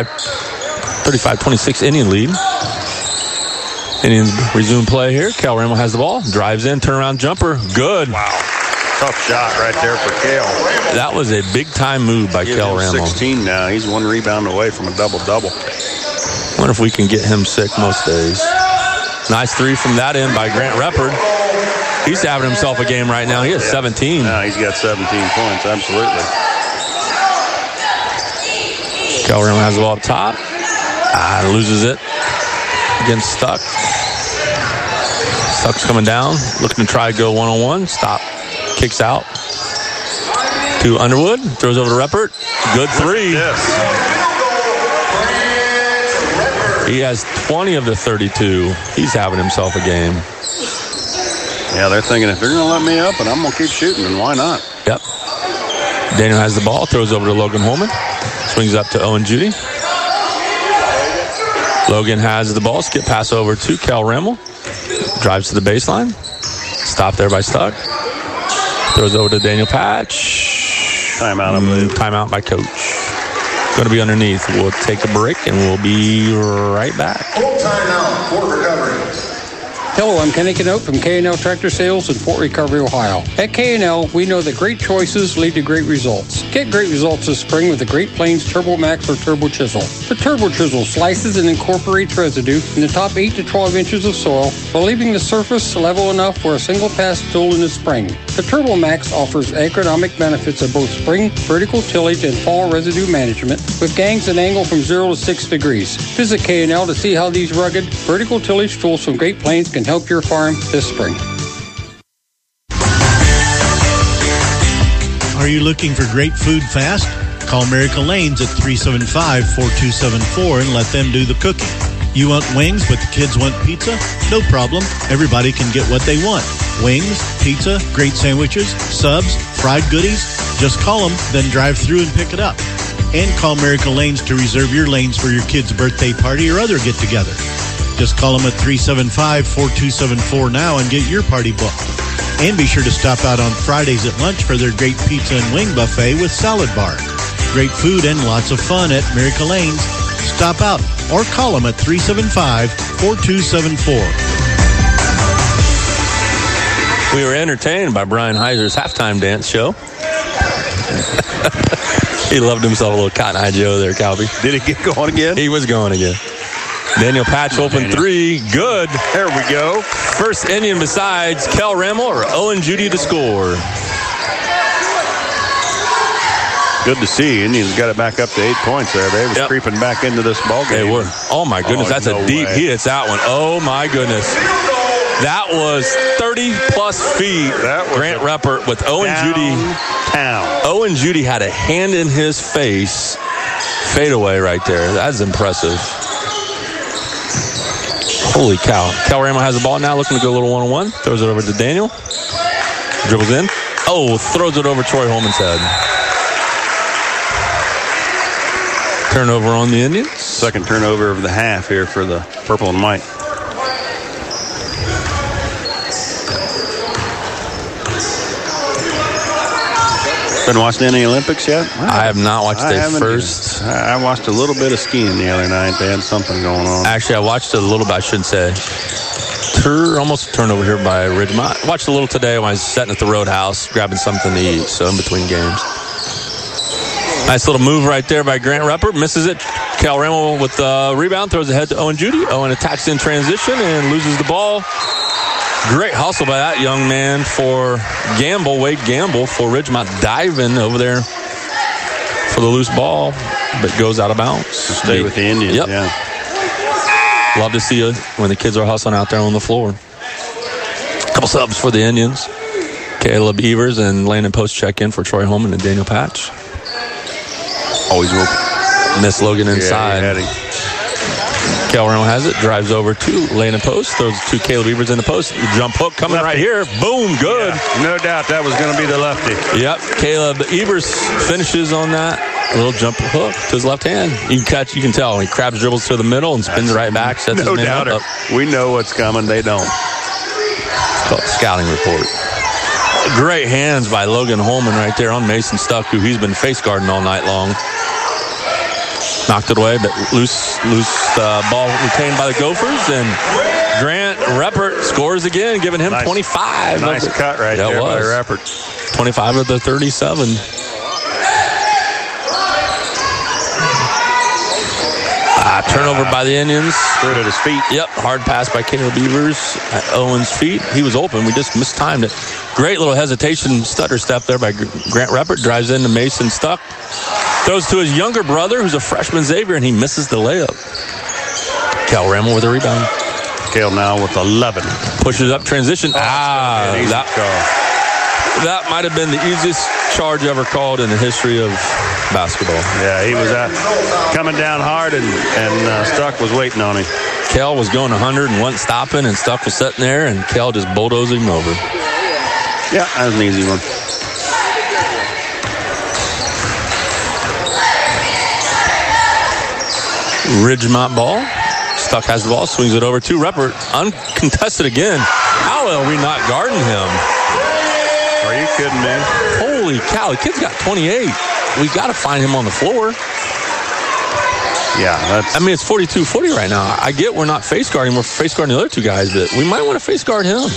35-26 Indian lead. Indians resume play here. Cal Ramo has the ball, drives in, turnaround jumper, good. Wow, tough shot right there for Cal. That was a big-time move by Cal Ramo. 16 now. He's 1 rebound away from a double-double. Wonder if we can get him sick most days. Nice 3 from that end by Grant Reppert. He's having himself a game right now. He has 17. No, he's got 17 points, absolutely. Cal Ramo has the ball up top. Loses it against Stuck. Stuck's coming down, looking to try to go one-on-one. Stop. Kicks out to Underwood. Throws over to Reppert. Good 3. He has 20 of the 32. He's having himself a game. Yeah, they're thinking if they're going to let me up and I'm going to keep shooting, then why not? Yep. Daniel has the ball, throws over to Logan Holman. Swings up to Owen Judy. Logan has the ball. Skip pass over to Cal Rimmel. Drives to the baseline. Stop there by Stuck. Throws over to Daniel Patch. Timeout, I believe. Timeout by Coach. Going to be underneath. We'll take a break and we'll be right back. Full timeout for recovery. Hello, I'm Kenny Canote from K&L Tractor Sales in Fort Recovery, Ohio. At K&L, we know that great choices lead to great results. Get great results this spring with the Great Plains Turbo Max or Turbo Chisel. The Turbo Chisel slices and incorporates residue in the top 8 to 12 inches of soil while leaving the surface level enough for a single pass tool in the spring. The Turbo Max offers agronomic benefits of both spring, vertical tillage, and fall residue management with gangs that angle from 0 to 6 degrees. Visit K&L to see how these rugged, vertical tillage tools from Great Plains can help your farm this spring. Are you looking for great food fast? Call Miracle Lanes at 375-4274 and let them do the cooking. You want wings, but the kids want pizza? No problem. Everybody can get what they want. Wings, pizza, great sandwiches, subs, fried goodies. Just call them, then drive through and pick it up. And call Miracle Lanes to reserve your lanes for your kid's birthday party or other get-together. Just call them at 375-4274 now and get your party booked. And be sure to stop out on Fridays at lunch for their great pizza and wing buffet with salad bar. Great food and lots of fun at Miracle Lanes. Stop out or call them at 375-4274. We were entertained by Brian Heiser's halftime dance show. He loved himself a little Cotton Eye Joe there, Calby. Did he get going again? He was going again. Daniel Patch open three. Good. There we go. First Indian besides Kel Rimmel or Owen Judy to score. Good to see. Indians got it back up to 8 points there. They were creeping back into this ball game. They were. Oh, my goodness. That's a deep. He hits that one. Oh, my goodness. That was 30-plus feet. That was Grant Ruppert with Owen Judy. Owen Judy had a hand in his face. Fadeaway right there. That's impressive. Holy cow. Cal Rimmel has the ball now, looking to go a little one-on-one. Throws it over to Daniel. Dribbles in. Oh, throws it over Troy Holman's head. Turnover on the Indians. Second turnover of the half here for the purple and white. Been watching any Olympics yet? I have not watched the first. I watched a little bit of skiing the other night. They had something going on. Actually, I watched it a little bit, I should say. Almost a turnover here by Ridgemont. I watched a little today when I was sitting at the Roadhouse, grabbing something to eat, so in between games. Nice little move right there by Grant Ruppert. Misses it. Cal Rimmel with the rebound, throws ahead to Owen Judy. Owen attacks in transition and loses the ball. Great hustle by that young man for Gamble, Wade Gamble, for Ridgemont, diving over there for the loose ball, but goes out of bounds. Stay with the Indians, yep. Yeah. Love to see it when the kids are hustling out there on the floor. Couple subs for the Indians. Caleb Evers and Landon Post check in for Troy Holman and Daniel Patch. Always will miss Logan inside. Yeah, Cal Rimmel has it, drives over to Landon Post, throws to Caleb Evers in the post. Jump hook coming lefty. Right here. Boom, good. Yeah, no doubt that was going to be the lefty. Yep, Caleb Evers finishes on that little jump hook to his left hand. You can tell. He crabs dribbles to the middle and spins right back. Sets no his man doubt. Up. We know what's coming. They don't. It's called the scouting report. Great hands by Logan Holman right there on Mason Stuck, who he's been face guarding all night long. Knocked it away, but loose ball retained by the Gophers, and Grant Ruppert scores again, giving him 25. Nice cut right there by Ruppert. 25 of the 37. Turnover by the Indians. Threw it at his feet. Yep, hard pass by Caleb Beavers at Owen's feet. He was open. We just mistimed it. Great little hesitation stutter step there by Grant Ruppert. Drives into Mason Stuck. Throws to his younger brother, who's a freshman, Xavier, and he misses the layup. Cal Rimmel with a rebound. Cal now with 11. Pushes up transition. That might have been the easiest charge ever called in the history of basketball. Yeah, he was coming down hard, and Stuck was waiting on him. Kell was going 100 and wasn't stopping, and Stuck was sitting there, and Kell just bulldozed him over. Yeah, that was an easy one. Ridgemont ball. Stuck has the ball, swings it over to Ruppert. Uncontested again. How are we not guarding him? Are you kidding me? Holy cow, the kid's got 28. We got to find him on the floor. Yeah, it's 42-40 right now. I get we're not face guarding. We're face guarding the other two guys, but we might want to face guard him.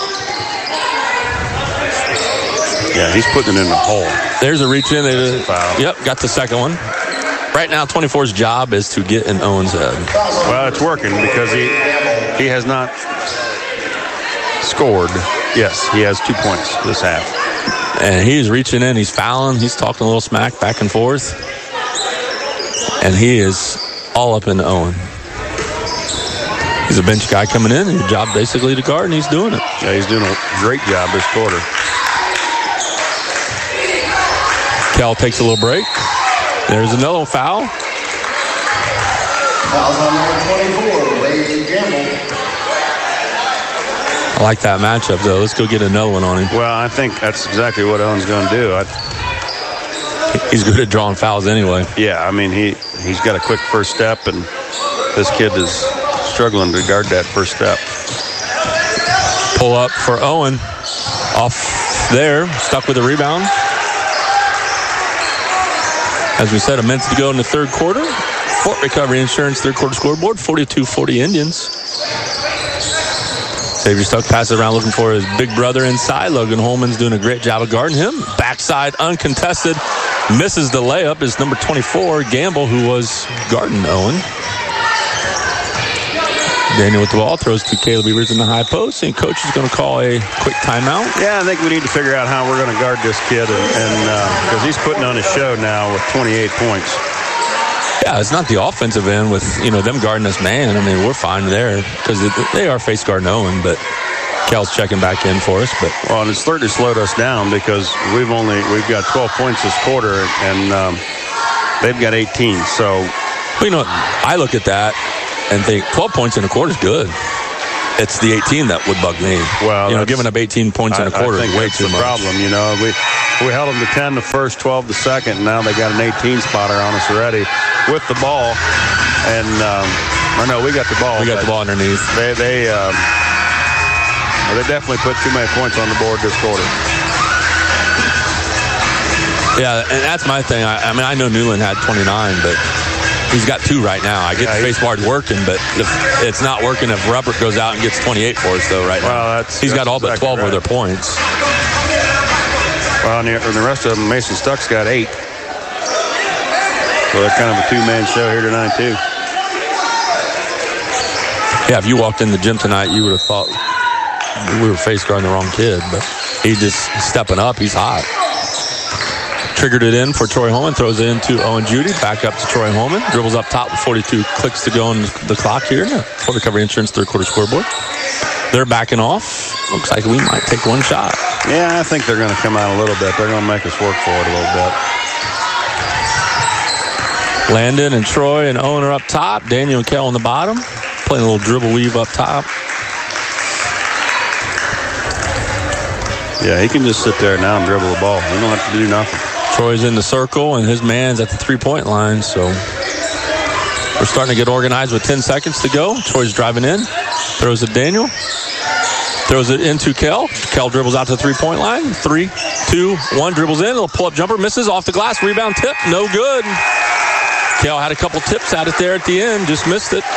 Yeah, he's putting it in the hole. There's a reach in. Yep, got the second one. Right now, 24's job is to get in Owen's head. Well, it's working because he has not scored. Yes, he has 2 points this half. And he's reaching in. He's fouling. He's talking a little smack back and forth. And he is all up into Owen. He's a bench guy coming in. Your job basically to guard, and he's doing it. Yeah, he's doing a great job this quarter. Kell takes a little break. There's another foul. Foul's on number 24, Ray Gamble. I like that matchup, though. Let's go get another one on him. Well, I think that's exactly what Owen's going to do. He's good at drawing fouls anyway. Yeah, I mean, he's got a quick first step, and this kid is struggling to guard that first step. Pull up for Owen. Off there, stuck with the rebound. As we said, a minute to go in the third quarter. Fort Recovery Insurance third quarter scoreboard, 42-40 Indians. Xavier Stuck passes around looking for his big brother inside. Logan Holman's doing a great job of guarding him. Backside uncontested. Misses the layup is number 24, Gamble, who was guarding Owen. Daniel with the ball, throws to Caleb Evers in the high post, and coach is going to call a quick timeout. Yeah, I think we need to figure out how we're going to guard this kid, and because he's putting on a show now with 28 points. Yeah, it's not the offensive end with, them guarding us man. I mean, we're fine there because they are face guarding Owen, but Kel's checking back in for us. And it's certainly slowed us down because we've got 12 points this quarter, and they've got 18. So, I look at that and think 12 points in a quarter is good. It's the 18 that would bug me. Well, giving up 18 points in a quarter is way too much. Problem, we held them to 10 the first, 12 the second, and now they got an 18 spotter on us already with the ball. And we got the ball. We got the ball underneath. They definitely put too many points on the board this quarter. Yeah, and that's my thing. I know Newland had 29, but he's got 2 right now. I get the face guard working, but it's not working if Robert goes out and gets 28 for us, though, right now. He's got all but 12 of their points. Well, and the rest of them, Mason Stuck's got 8. So they're kind of a two-man show here tonight, too. Yeah, if you walked in the gym tonight, you would have thought we were face guarding the wrong kid, but he's just stepping up. He's hot. Triggered it in for Troy Holman, throws it into Owen Judy, back up to Troy Holman, dribbles up top with 42 clicks to go on the clock here. Fort Recovery Insurance third quarter scoreboard. They're backing off. Looks like we might take one shot. Yeah, I think they're going to come out a little bit. They're going to make us work for it a little bit. Landon and Troy and Owen are up top. Daniel and Kell on the bottom. Playing a little dribble weave up top. Yeah, he can just sit there now and dribble the ball. He don't have to do nothing. Troy's in the circle, and his man's at the three-point line, so we're starting to get organized with 10 seconds to go. Troy's driving in. Throws it Daniel. Throws it into Kell. Kell dribbles out to the three-point line. 3, 2, 1. Dribbles in. A little pull-up jumper. Misses off the glass. Rebound tip. No good. Kell had a couple tips at it there at the end. Just missed it.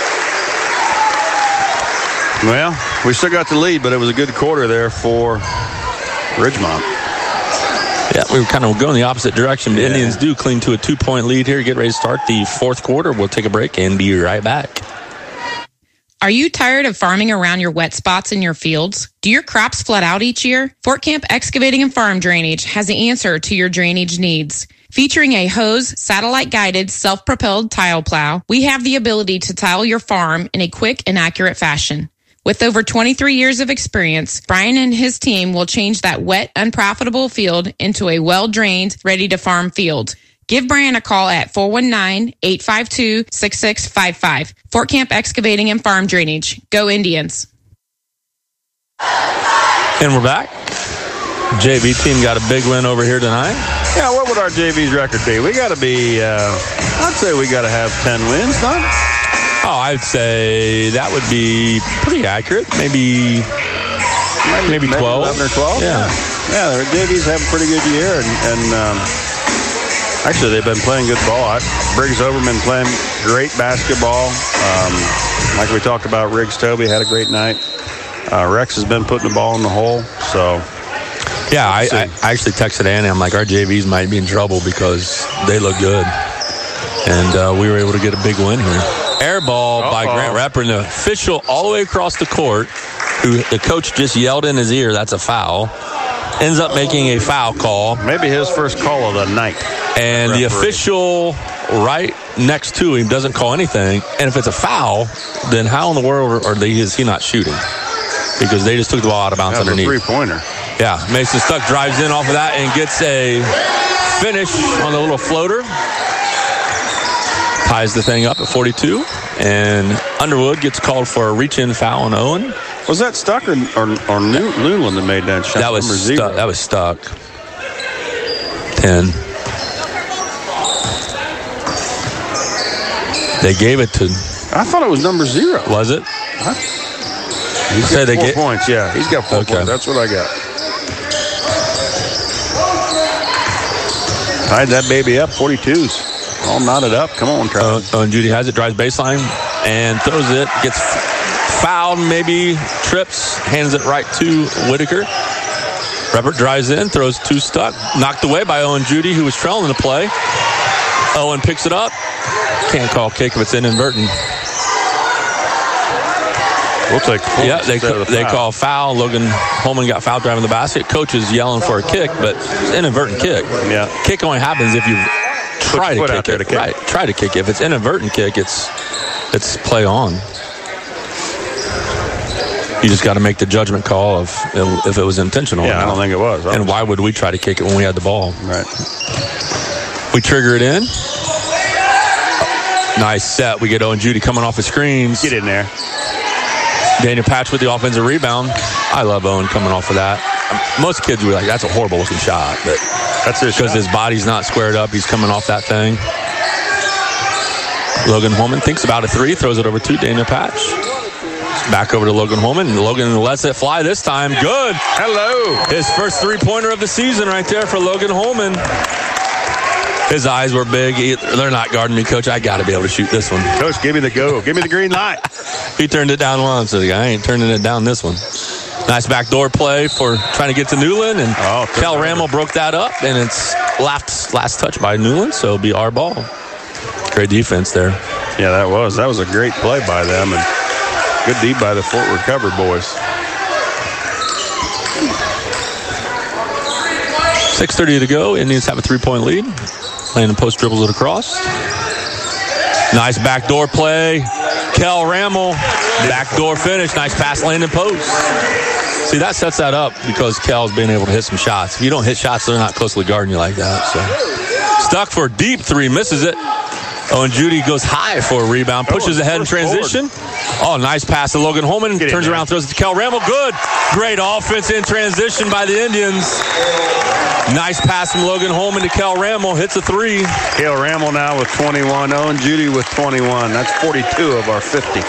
Well, we still got the lead, but it was a good quarter there for Ridgemont. Yeah, we were kind of going the opposite direction. The Indians do cling to a 2-point lead here. Get ready to start the fourth quarter. We'll take a break and be right back. Are you tired of farming around your wet spots in your fields? Do your crops flood out each year? Fort Camp Excavating and Farm Drainage has the answer to your drainage needs. Featuring a hose, satellite-guided, self-propelled tile plow, we have the ability to tile your farm in a quick and accurate fashion. With over 23 years of experience, Brian and his team will change that wet, unprofitable field into a well-drained, ready-to-farm field. Give Brian a call at 419-852-6655. Fort Camp Excavating and Farm Drainage. Go Indians. And we're back. JV team got a big win over here tonight. Yeah, what would our JV's record be? We got to be, I'd say we got to have 10 wins, not? Oh, I'd say that would be pretty accurate. Maybe 12. 11 or 12? Yeah. Yeah, their JV's have a pretty good year, and actually they've been playing good ball. Briggs Overman playing great basketball. Like we talked about, Riggs Toby had a great night. Rex has been putting the ball in the hole, so... Yeah, I actually texted Annie. I'm like, our JVs might be in trouble because they look good. And we were able to get a big win here. Air ball by Grant Rapper, and the official all the way across the court, who the coach just yelled in his ear, that's a foul, ends up making a foul call. Maybe his first call of the night. And the official right next to him doesn't call anything. And if it's a foul, then how in the world is he not shooting? Because they just took the ball out of bounds underneath. A three-pointer. Yeah, Mason Stuck drives in off of that and gets a finish on the little floater. Ties the thing up at 42. And Underwood gets called for a reach-in foul on Owen. Was that Stuck or Newland that made that shot? That was Stuck. That was Stuck. 10. They gave it to... I thought it was number 0. Was it? He's got 4 points, yeah. He's got 4 points. That's what I got. Tied that baby up, 42s. All knotted up. Come on, Travis. And Judy has it, drives baseline, and throws it. Gets fouled, maybe trips, hands it right to Whitaker. Robert drives in, throws 2 Stuck. Knocked away by Owen Judy, who was trailing the play. Owen picks it up. Can't call kick if it's inadvertent. We'll take the yeah, they call foul. Logan Holman got fouled driving the basket. Coach is yelling for a kick, but it's inadvertent kick. Yeah. Kick only happens if you try to kick it. Right, try to kick it. If it's inadvertent kick, it's play on. You just got to make the judgment call of if it was intentional. Yeah, I don't think it was. And why would we try to kick it when we had the ball? Right. We trigger it in. Nice set. We get Owen Judy coming off the screens. Get in there. Daniel Patch with the offensive rebound. I love Owen coming off of that. Most kids would be like, that's a horrible looking shot. But that's because his body's not squared up. He's coming off that thing. Logan Holman thinks about a 3, throws it over to Daniel Patch. Back over to Logan Holman. Logan lets it fly this time. Good. Hello. His first 3-pointer of the season right there for Logan Holman. His eyes were big. They're not guarding me, Coach. I got to be able to shoot this one. Coach, give me the go. Give me the green light. He turned it down once. So I ain't turning it down this one. Nice backdoor play for trying to get to Newland. And Cal Rammel broke that up. And it's last touch by Newland. So it'll be our ball. Great defense there. Yeah, that was a great play by them. And good D by the Fort Recovery boys. 6:30 to go. Indians have a 3-point lead. Landon Post dribbles it across. Nice backdoor play. Kel Rammel. Backdoor finish. Nice pass, Landon Post. See, that sets that up because Kel's being able to hit some shots. If you don't hit shots, they're not closely guarding you like that. So Stuck for a deep 3. Misses it. Owen Judy goes high for a rebound. Pushes ahead in transition. Oh, nice pass to Logan Holman. Turns around, throws it to Kel Rammel. Good. Great offense in transition by the Indians. Nice pass from Logan Holman to Kel Rammel. Hits a 3. Kel Rammel now with 21. Owen Judy with 21. That's 42 of our 50.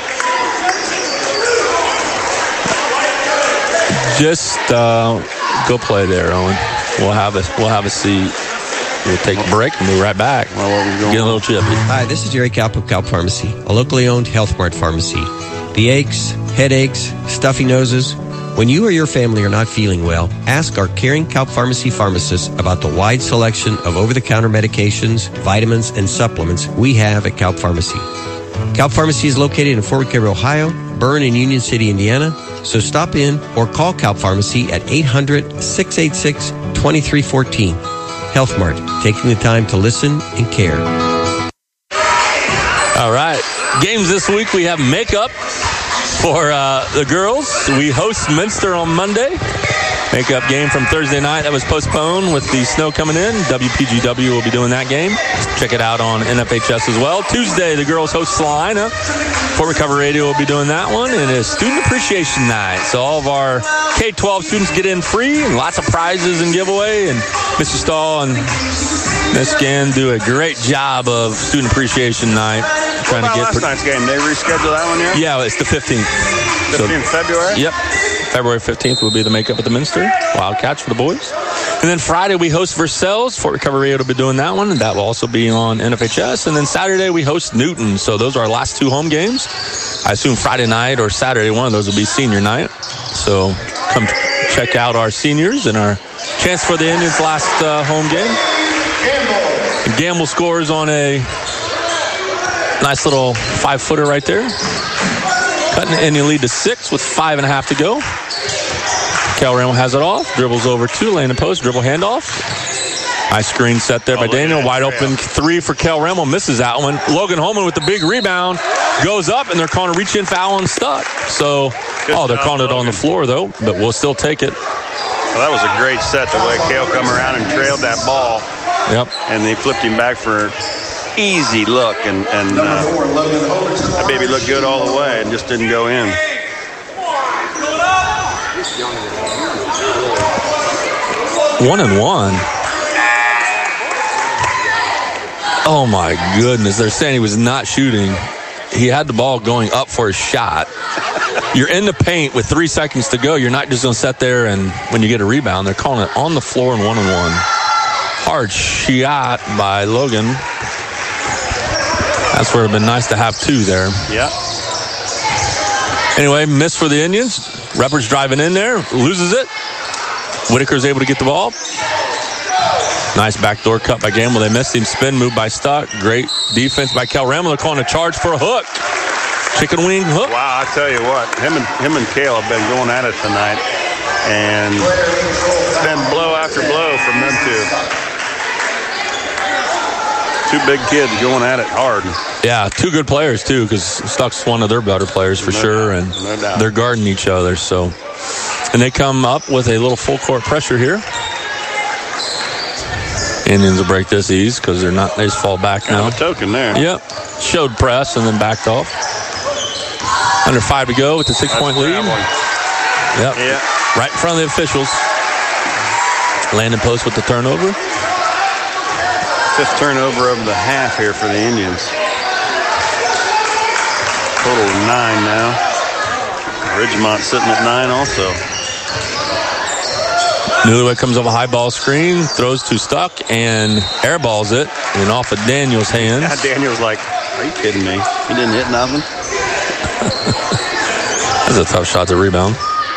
Just go play there, Owen. We'll have a seat. We'll take a break and move right back. Get a little chippy. Hi, this is Jerry Kalp of Kalp Pharmacy, a locally owned Health Mart pharmacy. The aches, headaches, stuffy noses. When you or your family are not feeling well, ask our caring Kalp Pharmacy pharmacists about the wide selection of over-the-counter medications, vitamins, and supplements we have at Kalp Pharmacy. Kalp Pharmacy is located in Fort Recovery, Ohio, Bern, and Union City, Indiana. So stop in or call Kalp Pharmacy at 800-686-2314. Health Mart, taking the time to listen and care. All right. Games this week, we have makeup for the girls. We host Minster on Monday. Makeup game from Thursday night that was postponed with the snow coming in. WPGW will be doing that game. Check it out on NFHS as well. Tuesday, the girls host Salina. Fort Recovery Radio will be doing that one. And it's Student Appreciation Night. So all of our K-12 students get in free and lots of prizes and giveaway. And Mr. Stahl and Miss Gann do a great job of Student Appreciation Night. What about last night's game? They reschedule that one yet? Yeah, it's the 15th. 15th February? Yep. February 15th will be the makeup at the Minster. Wildcats for the boys. And then Friday we host Versailles. Fort Recovery Radio will be doing that one, and that will also be on NFHS. And then Saturday we host Newton. So those are our last 2 home games. I assume Friday night or Saturday, one of those will be senior night. So come check out our seniors and our chance for the Indians' last home game. And Gamble scores on a nice little 5-footer right there. Cutting the Indian lead to 6 with 5.5 to go. Cal Ramel has it off. Dribbles over to Landon Post. Dribble handoff. Nice screen set there by Daniel. Wide open 3 for Cal Ramel. Misses that one. Logan Holman with the big rebound. Goes up, and they're calling a reach-in foul and stuck. So, they're calling it on the floor, though, but we'll still take it. Well, that was a great set, the way Cal come around and trailed that ball. Yep. And they flipped him back for an easy look, and that baby looked good all the way and just didn't go in. One and one. Oh my goodness. They're saying he was not shooting. He had the ball going up for a shot. You're in the paint with 3 seconds to go. You're not just going to sit there and when you get a rebound, they're calling it on the floor and 1 and 1. Hard shot by Logan. That's where it would have been nice to have 2 there. Yeah. Anyway, miss for the Indians. Repper's driving in there, loses it. Whitaker's able to get the ball. Nice backdoor cut by Gamble. They missed him. Spin move by Stuck. Great defense by Cal Ramel. They're calling a charge for a hook. Chicken wing hook. Wow, I tell you what, him and Cal have been going at it tonight, and it's been blow after blow from them two. 2 big kids going at it hard. Yeah, 2 good players too, because Stuck's one of their better players for sure, and they're guarding each other. So, and they come up with a little full court pressure here. Indians will break this ease because they're not. They just fall back now. Kind of a token there. Yep, showed press and then backed off. Under 5 to go with the 6-point lead. Yep. Yeah. Right in front of the officials. Landon Post with the turnover. 5th turnover of the half here for the Indians. Total of 9 now. Ridgemont sitting at 9 also. Newlywed comes off a high ball screen, throws to Stuck, and airballs it, and off of Daniel's hands. Yeah, Daniel's like, are you kidding me? He didn't hit nothing? That's a tough shot to rebound.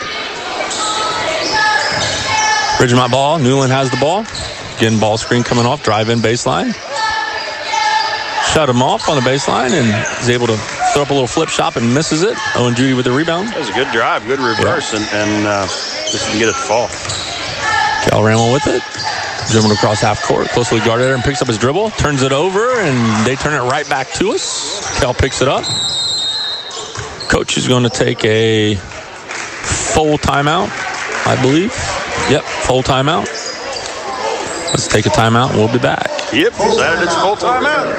Ridgemont ball. Newland has the ball. Again, ball screen coming off. Drive in baseline. Shut him off on the baseline and is able to throw up a little flip shot and misses it. Owen Judy with the rebound. That was a good drive, good reverse, and just didn't get it to fall. Cal Ramel with it. Dribbling across half court. Closely guarded and picks up his dribble. Turns it over, and they turn it right back to us. Cal picks it up. Coach is going to take a full timeout, I believe. Yep, full timeout. Let's take a timeout, and we'll be back. Yep, Saturday's full timeout.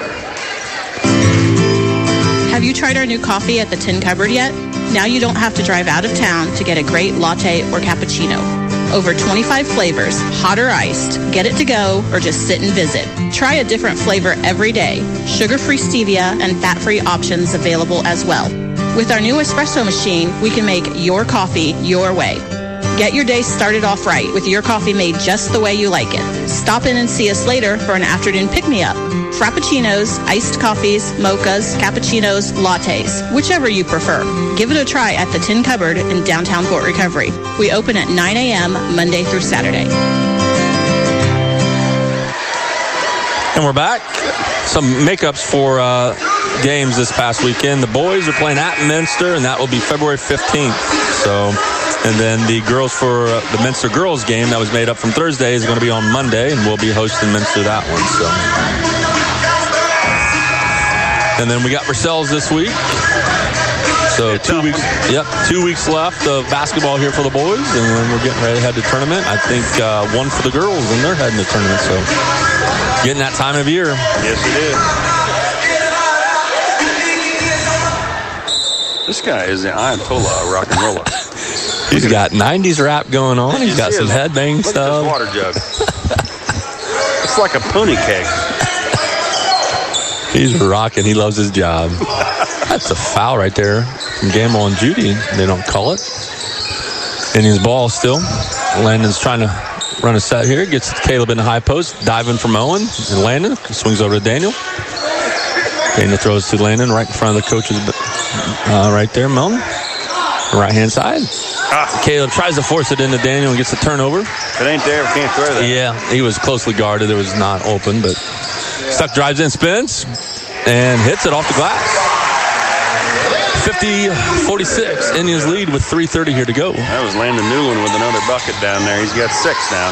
Have you tried our new coffee at the Tin Cupboard yet? Now you don't have to drive out of town to get a great latte or cappuccino. Over 25 flavors, hot or iced. Get it to go or just sit and visit. Try a different flavor every day. Sugar-free stevia and fat-free options available as well. With our new espresso machine, we can make your coffee your way. Get your day started off right with your coffee made just the way you like it. Stop in and see us later for an afternoon pick-me-up. Frappuccinos, iced coffees, mochas, cappuccinos, lattes, whichever you prefer. Give it a try at the Tin Cupboard in downtown Fort Recovery. We open at 9 a.m. Monday through Saturday. And we're back. Some makeups for games this past weekend. The boys are playing at Minster, and that will be February 15th. So, and then the girls for the Minster girls game that was made up from Thursday is going to be on Monday, and we'll be hosting Minster that one. So, and then we got Versailles this week. So 2 weeks. Yep, 2 weeks left of basketball here for the boys, and we're getting ready to head to tournament. I think one for the girls, and they're heading to tournament. So getting that time of year. Yes, it is. This guy is the Ayatollah of rock and roller. He's got 90s rap going on. He's got some headbang stuff. Look at this water jug. It's like a pony keg. He's rocking. He loves his job. That's a foul right there from Gamble and Judy. They don't call it. Indians ball still. Landon's trying to run a set here. Gets Caleb in the high post. Diving from Owen. And Landon swings over to Daniel. Daniel throws to Landon right in front of the coach's right there, Melton. Right-hand side. Caleb tries to force it into Daniel and gets the turnover. If it ain't there, we can't throw that. Yeah, he was closely guarded. It was not open, but Stuck drives in, spins, and hits it off the glass. 50-46. Indians lead with 3:30 here to go. That was Landon Newland with another bucket down there. He's got 6 now.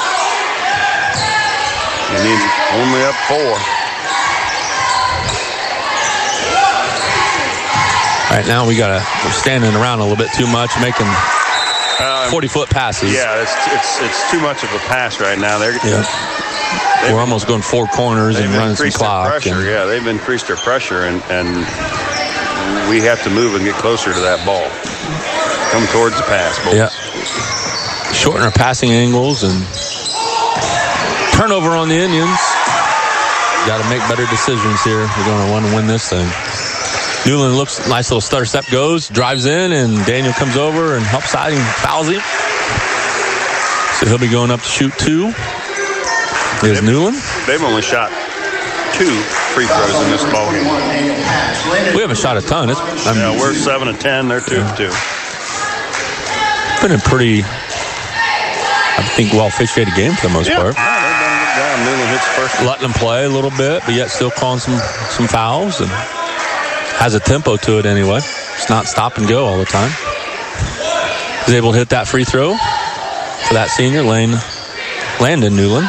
Indians only up 4. Right now we're standing around a little bit too much, making 40-foot passes. Yeah, it's too much of a pass right now. We're almost going 4 corners and running some clock. Yeah, they've increased their pressure, and we have to move and get closer to that ball. Come towards the pass, boys. Yeah. Shorten our passing angles and turnover on the Indians. Got to make better decisions here. We're going to want to win this thing. Newland looks, nice little stutter step, goes, drives in, and Daniel comes over and helps out and fouls him. So he'll be going up to shoot 2. Here's Newland. They've only shot 2 free throws in this ball game. We haven't shot a ton. We're 7 of 10. They're 2 of 2. Been a pretty, I think, well-officiated game for the most part. Yeah, they've done a good job. Newland hits first. Letting them play a little bit, but yet still calling some fouls, and has a tempo to it anyway. It's not stop and go all the time. He's able to hit that free throw for that senior, Landon Newland.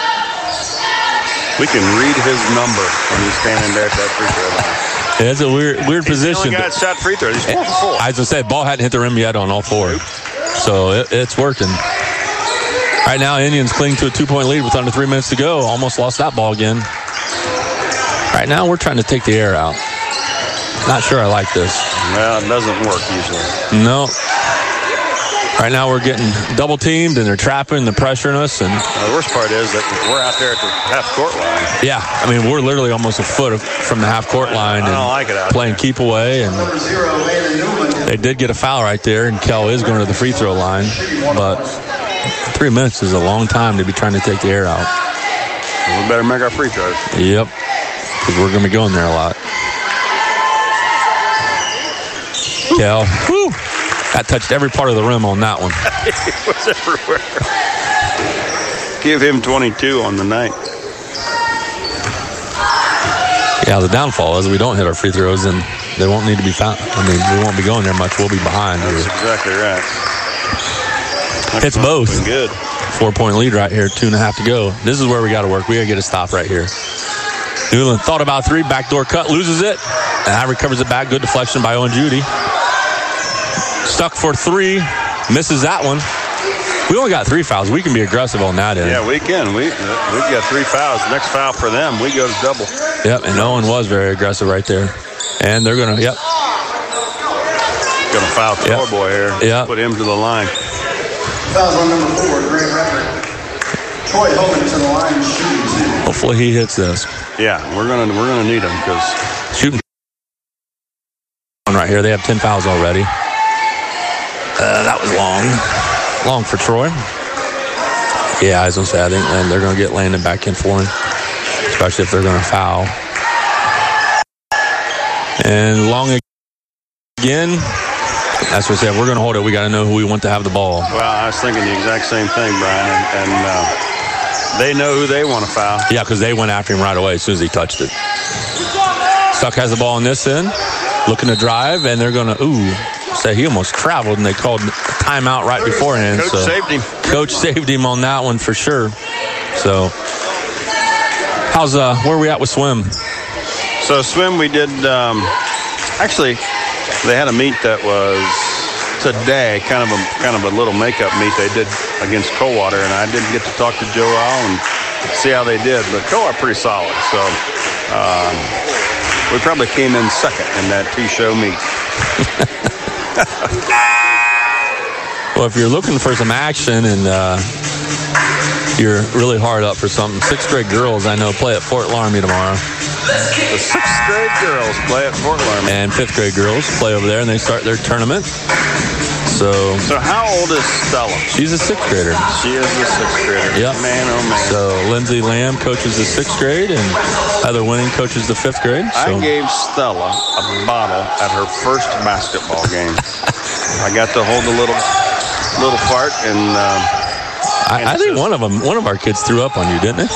We can read his number when he's standing there at that free throw line. Yeah, it's a weird position. He's the only guy that shot free throws. He's 4 for 4. I was going to say, ball hadn't hit the rim yet on all 4. So it's working. Right now, Indians cling to a 2-point lead with under 3 minutes to go. Almost lost that ball again. Right now, we're trying to take the air out. Not sure I like this. Well, it doesn't work usually. No. Right now we're getting double teamed and they're trapping, they're pressuring us. And the worst part is that we're out there at the half court line. Yeah, I mean we're literally almost a foot from the half court line. I don't like it out playing there. Keep away, and they did get a foul right there, and Kel is going to the free throw line. But 3 minutes is a long time to be trying to take the air out. We better make our free throws. Yep, because we're going to be going there a lot. Kel, whew. That touched every part of the rim on that one. It was everywhere. Give him 22 on the night. Yeah, the downfall is we don't hit our free throws and they won't need to be found. I mean, we won't be going there much. We'll be behind. That's exactly right. It's both. Good. 4-point lead right here, 2.5 to go. This is where we got to work. We got to get a stop right here. Newland thought about 3, backdoor cut, loses it. And that recovers it back. Good deflection by Owen Judy. Stuck for 3, misses that one. We only got 3 fouls. We can be aggressive on that end. Yeah, we can. We've got 3 fouls. Next foul for them, we go to double. Yep, and Owen was very aggressive right there. And they're going to, Going to foul Boy here. Yep. Put him to the line. Fouls on number 4, Grant Record. Troy Hogan to the line, shooting 2. Hopefully he hits this. Yeah, we're gonna need him because shooting right here. They have 10 fouls already. That was long for Troy. Yeah, I was gonna say I think they're gonna get Landon back in for him, especially if they're gonna foul. And long again. That's what I said. We're gonna hold it. We got to know who we want to have the ball. Well, I was thinking the exact same thing, Brian, and they know who they want to foul. Yeah, because they went after him right away as soon as he touched it. Stuck has the ball on this end, looking to drive, and they're going to, say he almost traveled, and they called timeout right beforehand. Coach saved him. Coach saved him on that one for sure. So, where are we at with swim? So swim, we did, actually, They had a meet that was today, kind of a little makeup meet they did against Coldwater, and I didn't get to talk to Joe Al and see how they did, but Coldwater pretty solid. So we probably came in second in that two-show meet. Well, if you're looking for some action and you're really hard up for something, 6th grade girls I know play at Fort Laramie tomorrow. The 6th grade girls play at Fort Laramie. And 5th grade girls play over there, and they start their tournament. So how old is Stella? She's a 6th grader. She is a 6th grader. Yep. Man, oh man. So Lindsay Lamb coaches the 6th grade, and Heather Winning coaches the 5th grade. So. I gave Stella a bottle at her first basketball game. I got to hold a little part, and I think one of our kids threw up on you, didn't it?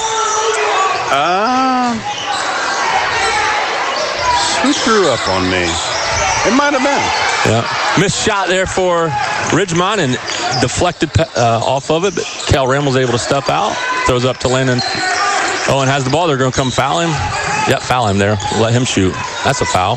Who threw up on me? It might have been. Yeah. Missed shot there for Ridgemont and deflected off of it, but Cal Rammel's able to step out. Throws up to Landon. Owen has the ball. They're going to come foul him. Yep, foul him there. Let him shoot. That's a foul.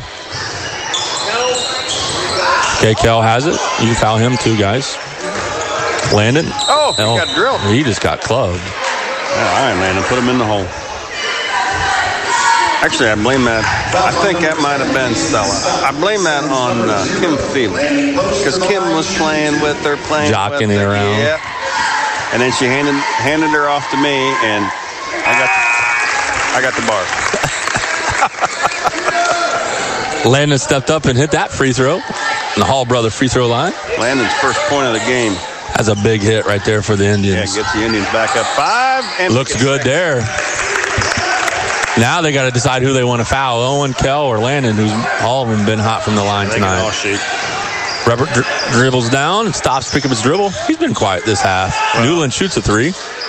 Okay, Cal has it. You can foul him too, guys. Landon. Oh, he got drilled. He just got clubbed. Yeah, all right, Landon. Put him in the hole. Actually, I blame that. I think that might have been Stella. I blame that on Kim Feely. Because Kim was playing with her, jocking it around. Yeah. And then she handed her off to me, and I got the bar. Landon stepped up and hit that free throw. On the Hall brother free throw line. Landon's first point of the game. That's a big hit right there for the Indians. Yeah, gets the Indians back up 5. And looks good there. Now they got to decide who they want to foul, Owen, Kell, or Landon, who's all of them been hot from the line tonight. All shoot. Robert dribbles down and stops, pick up his dribble. He's been quiet this half. Wow. Newland shoots a 3.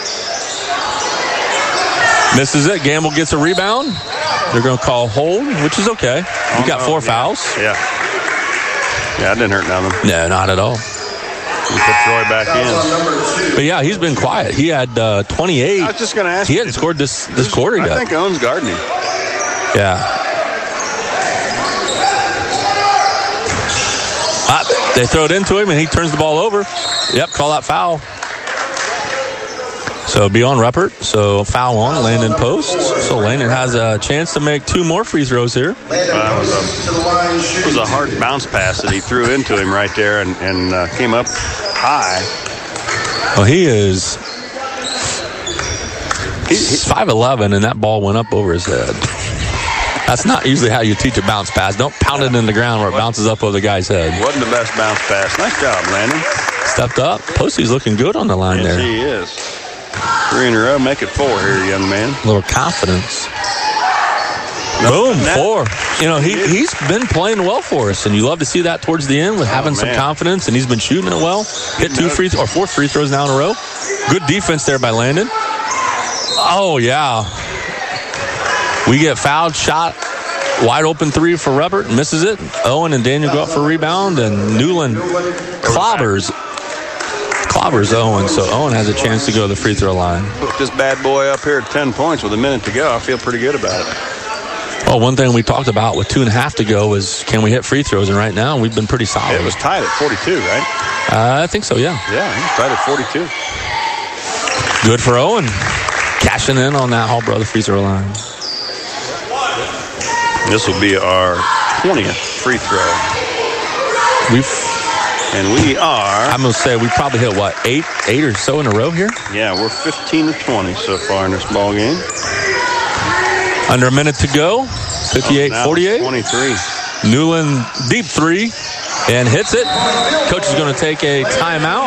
Misses it. Gamble gets a rebound. They're going to call hold, which is okay. We got 4 fouls. Yeah. Yeah, it didn't hurt none of them. No, not at all. We put Troy back in. But yeah, he's been quiet. He had 28. I was just going to ask you. He hadn't scored this quarter yet. I think Owen's gardening. Yeah. They throw it into him, and he turns the ball over. Yep, call that foul. So be on Ruppert. So foul on Landon Post. So Landon has a chance to make 2 more free throws here. It was a hard bounce pass that he threw into him right there and came up high. Well, he's 5'11", and that ball went up over his head. That's not usually how you teach a bounce pass. Don't pound it in the ground where it bounces up over the guy's head. Wasn't the best bounce pass. Nice job, Landon. Stepped up. Posty's looking good on the line there. Yes, he is. 3 in a row. Make it 4 here, young man. A little confidence. Boom, 4. You know, he's been playing well for us, and you love to see that towards the end with having some confidence, and he's been shooting it well. Hit 4 free throws now in a row. Good defense there by Landon. Oh, yeah. We get fouled, shot, wide open 3 for Ruppert, misses it. Owen and Daniel go up for a rebound, and Newland clobbers Owen, so Owen has a chance to go to the free throw line. Put this bad boy up here at 10 points with a minute to go. I feel pretty good about it. Well, one thing we talked about with 2.5 to go is can we hit free throws, and right now we've been pretty solid. It was tied at 42, right? I think so, yeah. Yeah, it was tied at 42. Good for Owen. Cashing in on that Hall brother free throw line. This will be our 20th free throw. We are. I'm going to say we probably hit, 8 or so in a row here? Yeah, we're 15 to 20 so far in this ball game. Under a minute to go. 58-48. 23. Newland deep 3 and hits it. Coach is going to take a timeout.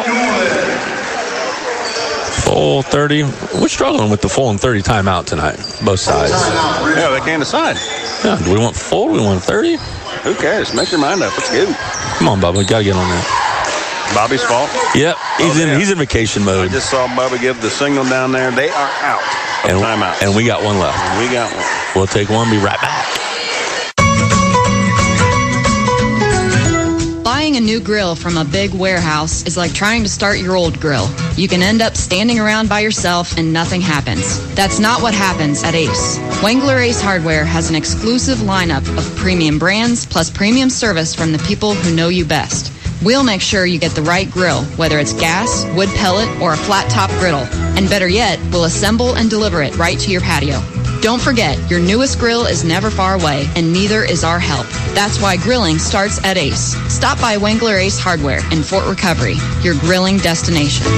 Full 30. We're struggling with the full and 30 timeout tonight, both sides. Yeah, they can't decide. Yeah, do we want full? Do we want 30? Who cares? Make your mind up. Let's go. Come on, Bubba. We got to get on that. Bobby's fault? Yep. He's in vacation mode. I just saw Bubba give the signal down there. They are out of timeout. And we got one left. We got one. We'll take one. Be right back. Buy Buying a new grill from a big warehouse is like trying to start your old grill. You can end up standing around by yourself and nothing happens. That's not what happens at Ace. Wangler Ace Hardware has an exclusive lineup of premium brands plus premium service from the people who know you best. We'll make sure you get the right grill, whether it's gas, wood pellet, or a flat top griddle. And better yet, we'll assemble and deliver it right to your patio. Don't forget, your newest grill is never far away, and neither is our help. That's why grilling starts at Ace. Stop by Wangler Ace Hardware in Fort Recovery, your grilling destination.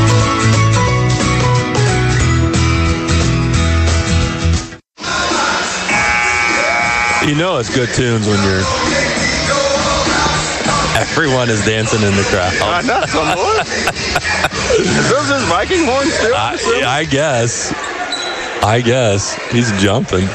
You know it's good tunes when everyone is dancing in the crowd. I know, Is those his Viking horns still? I guess. He's jumping.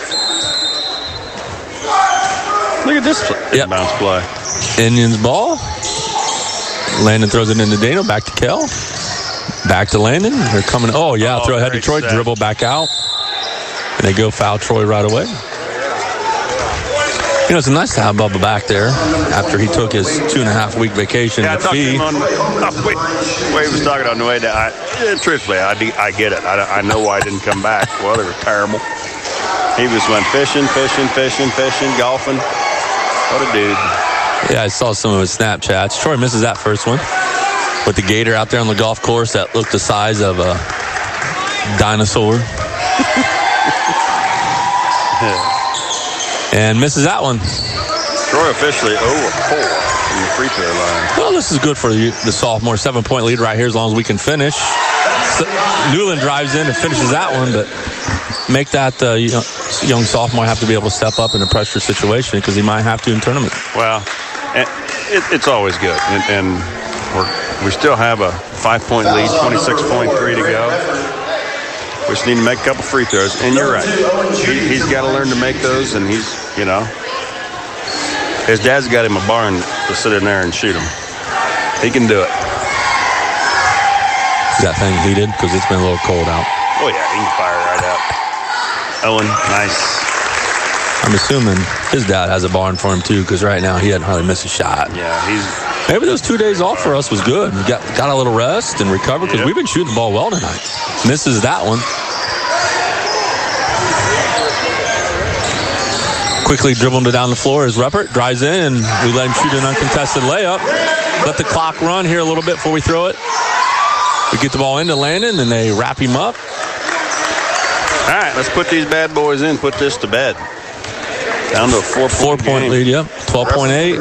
Look at this bounce play. Indians ball. Landon throws it into Dano. Back to Kell. Back to Landon. They're coming. Throw ahead to Troy. Dribble back out. And they go foul Troy right away. You know, it's nice to have Bubba back there after he took his 2.5-week vacation at Fee. The way he was talking on the way down, truthfully, I get it. I know why he didn't come back. Well, they were terrible. He went fishing, golfing. What a dude. Yeah, I saw some of his Snapchats. Troy misses that first one with the gator out there on the golf course that looked the size of a dinosaur. And misses that one. Troy officially 0-4 from the free throw line. Well, this is good for the sophomore. 7-point lead right here as long as we can finish. Newland drives in and finishes that one, but make that young sophomore have to be able to step up in a pressure situation because he might have to in tournament. Well, it's always good. And we still have a 5-point lead, 26.3 to go. We just need to make a couple free throws. And you're right. He's got to learn to make those, and his dad's got him a barn to sit in there and shoot them. He can do it. Is that thing heated? Because it's been a little cold out. Oh, yeah. He can fire right up. Owen, nice. I'm assuming his dad has a barn for him, too, because right now he hadn't hardly missed a shot. Yeah, maybe those 2 days off for us was good. We got a little rest and recovered because we've been shooting the ball well tonight. Misses that one. Quickly dribbling it down the floor as Ruppert drives in, and we let him shoot an uncontested layup. Let the clock run here a little bit before we throw it. We get the ball into Landon, and they wrap him up. All right, let's put these bad boys in, put this to bed. Down to a 4-point lead, yep. 12.8.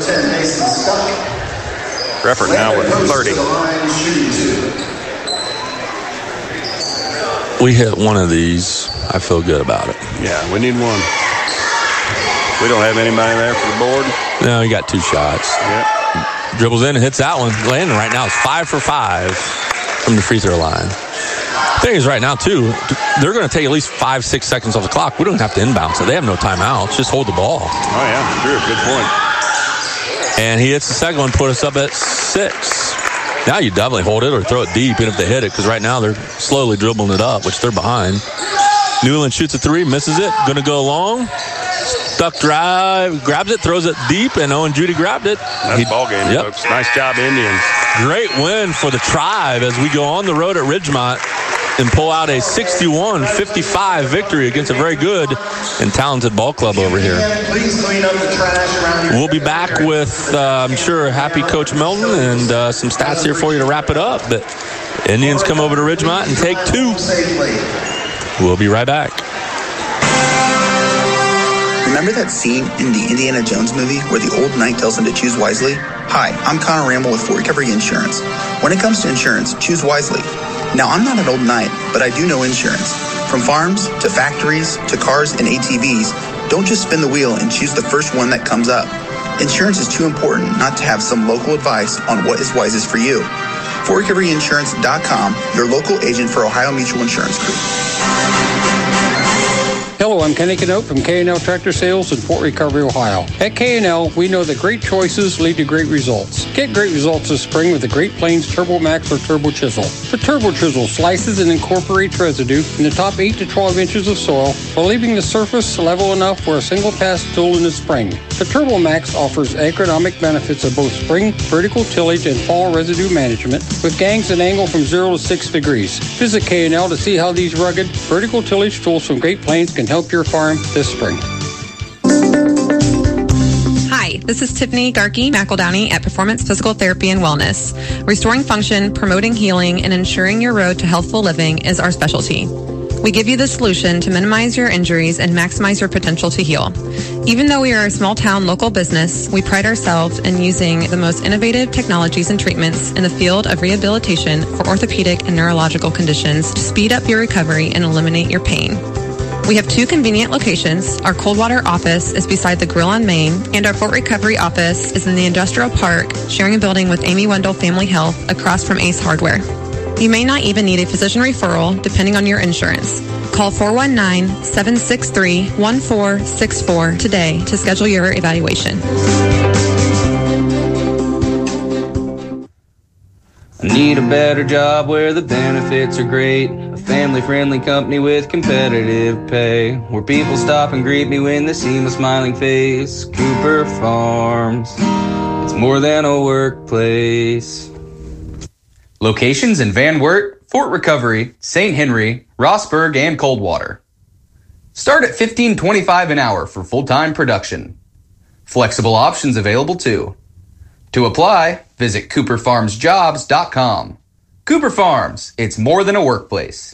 Ruppert now with 30. We hit one of these. I feel good about it. Yeah, we need one. We don't have anybody there for the board. No, he got 2 shots. Yep. Dribbles in and hits that one. Landon right now is 5 for 5 from the free throw line. The thing is right now, too, they're going to take at least 5-6 seconds off the clock. We don't have to inbound, so they have no timeouts. Just hold the ball. Oh, yeah, true. Good point. And he hits the second one, put us up at 6. Now you definitely hold it or throw it deep, even if they hit it, because right now they're slowly dribbling it up, which they're behind. Newland shoots a 3, misses it. Going to go long. Stuck drive, grabs it, throws it deep, and Owen Judy grabbed it. That's ball game, folks. Nice job, Indians. Great win for the Tribe as we go on the road at Ridgemont and pull out a 61-55 victory against a very good and talented ball club over here. We'll be back with, I'm sure, happy Coach Melton and some stats here for you to wrap it up. But Indians come over to Ridgemont and take 2. We'll be right back. Remember that scene in the Indiana Jones movie where the old knight tells him to choose wisely? Hi, I'm Connor Ramble with Fort Recovery Insurance. When it comes to insurance, choose wisely. Now, I'm not an old knight, but I do know insurance. From farms to factories to cars and ATVs, don't just spin the wheel and choose the first one that comes up. Insurance is too important not to have some local advice on what is wisest for you. FortRecoveryInsurance.com, your local agent for Ohio Mutual Insurance Group. Hello, I'm Kenny Canote from K&L Tractor Sales in Fort Recovery, Ohio. At K&L, we know that great choices lead to great results. Get great results this spring with the Great Plains Turbo Max or Turbo Chisel. The Turbo Chisel slices and incorporates residue in the top 8 to 12 inches of soil while leaving the surface level enough for a single pass tool in the spring. The Turbo Max offers agronomic benefits of both spring vertical tillage and fall residue management with gangs that angle from 0 to 6 degrees. Visit K&L to see how these rugged vertical tillage tools from Great Plains can help your farm this spring. Hi, this is Tiffany Garkey McEldowney at Performance Physical Therapy and Wellness. Restoring function, promoting healing, and ensuring your road to healthful living is our specialty. We give you the solution to minimize your injuries and maximize your potential to heal. Even though we are a small town local business, we pride ourselves in using the most innovative technologies and treatments in the field of rehabilitation for orthopedic and neurological conditions to speed up your recovery and eliminate your pain. We have 2 convenient locations. Our Coldwater office is beside the Grill on Main, and our Fort Recovery office is in the Industrial Park, sharing a building with Amy Wendell Family Health across from Ace Hardware. You may not even need a physician referral, depending on your insurance. Call 419-763-1464 today to schedule your evaluation. I need a better job where the benefits are great. A family-friendly company with competitive pay. Where people stop and greet me when they see my smiling face. Cooper Farms. It's more than a workplace. Locations in Van Wert, Fort Recovery, St. Henry, Rossburg, and Coldwater. Start at $15.25 an hour for full-time production. Flexible options available too. To apply, visit CooperFarmsJobs.com. Cooper Farms, it's more than a workplace.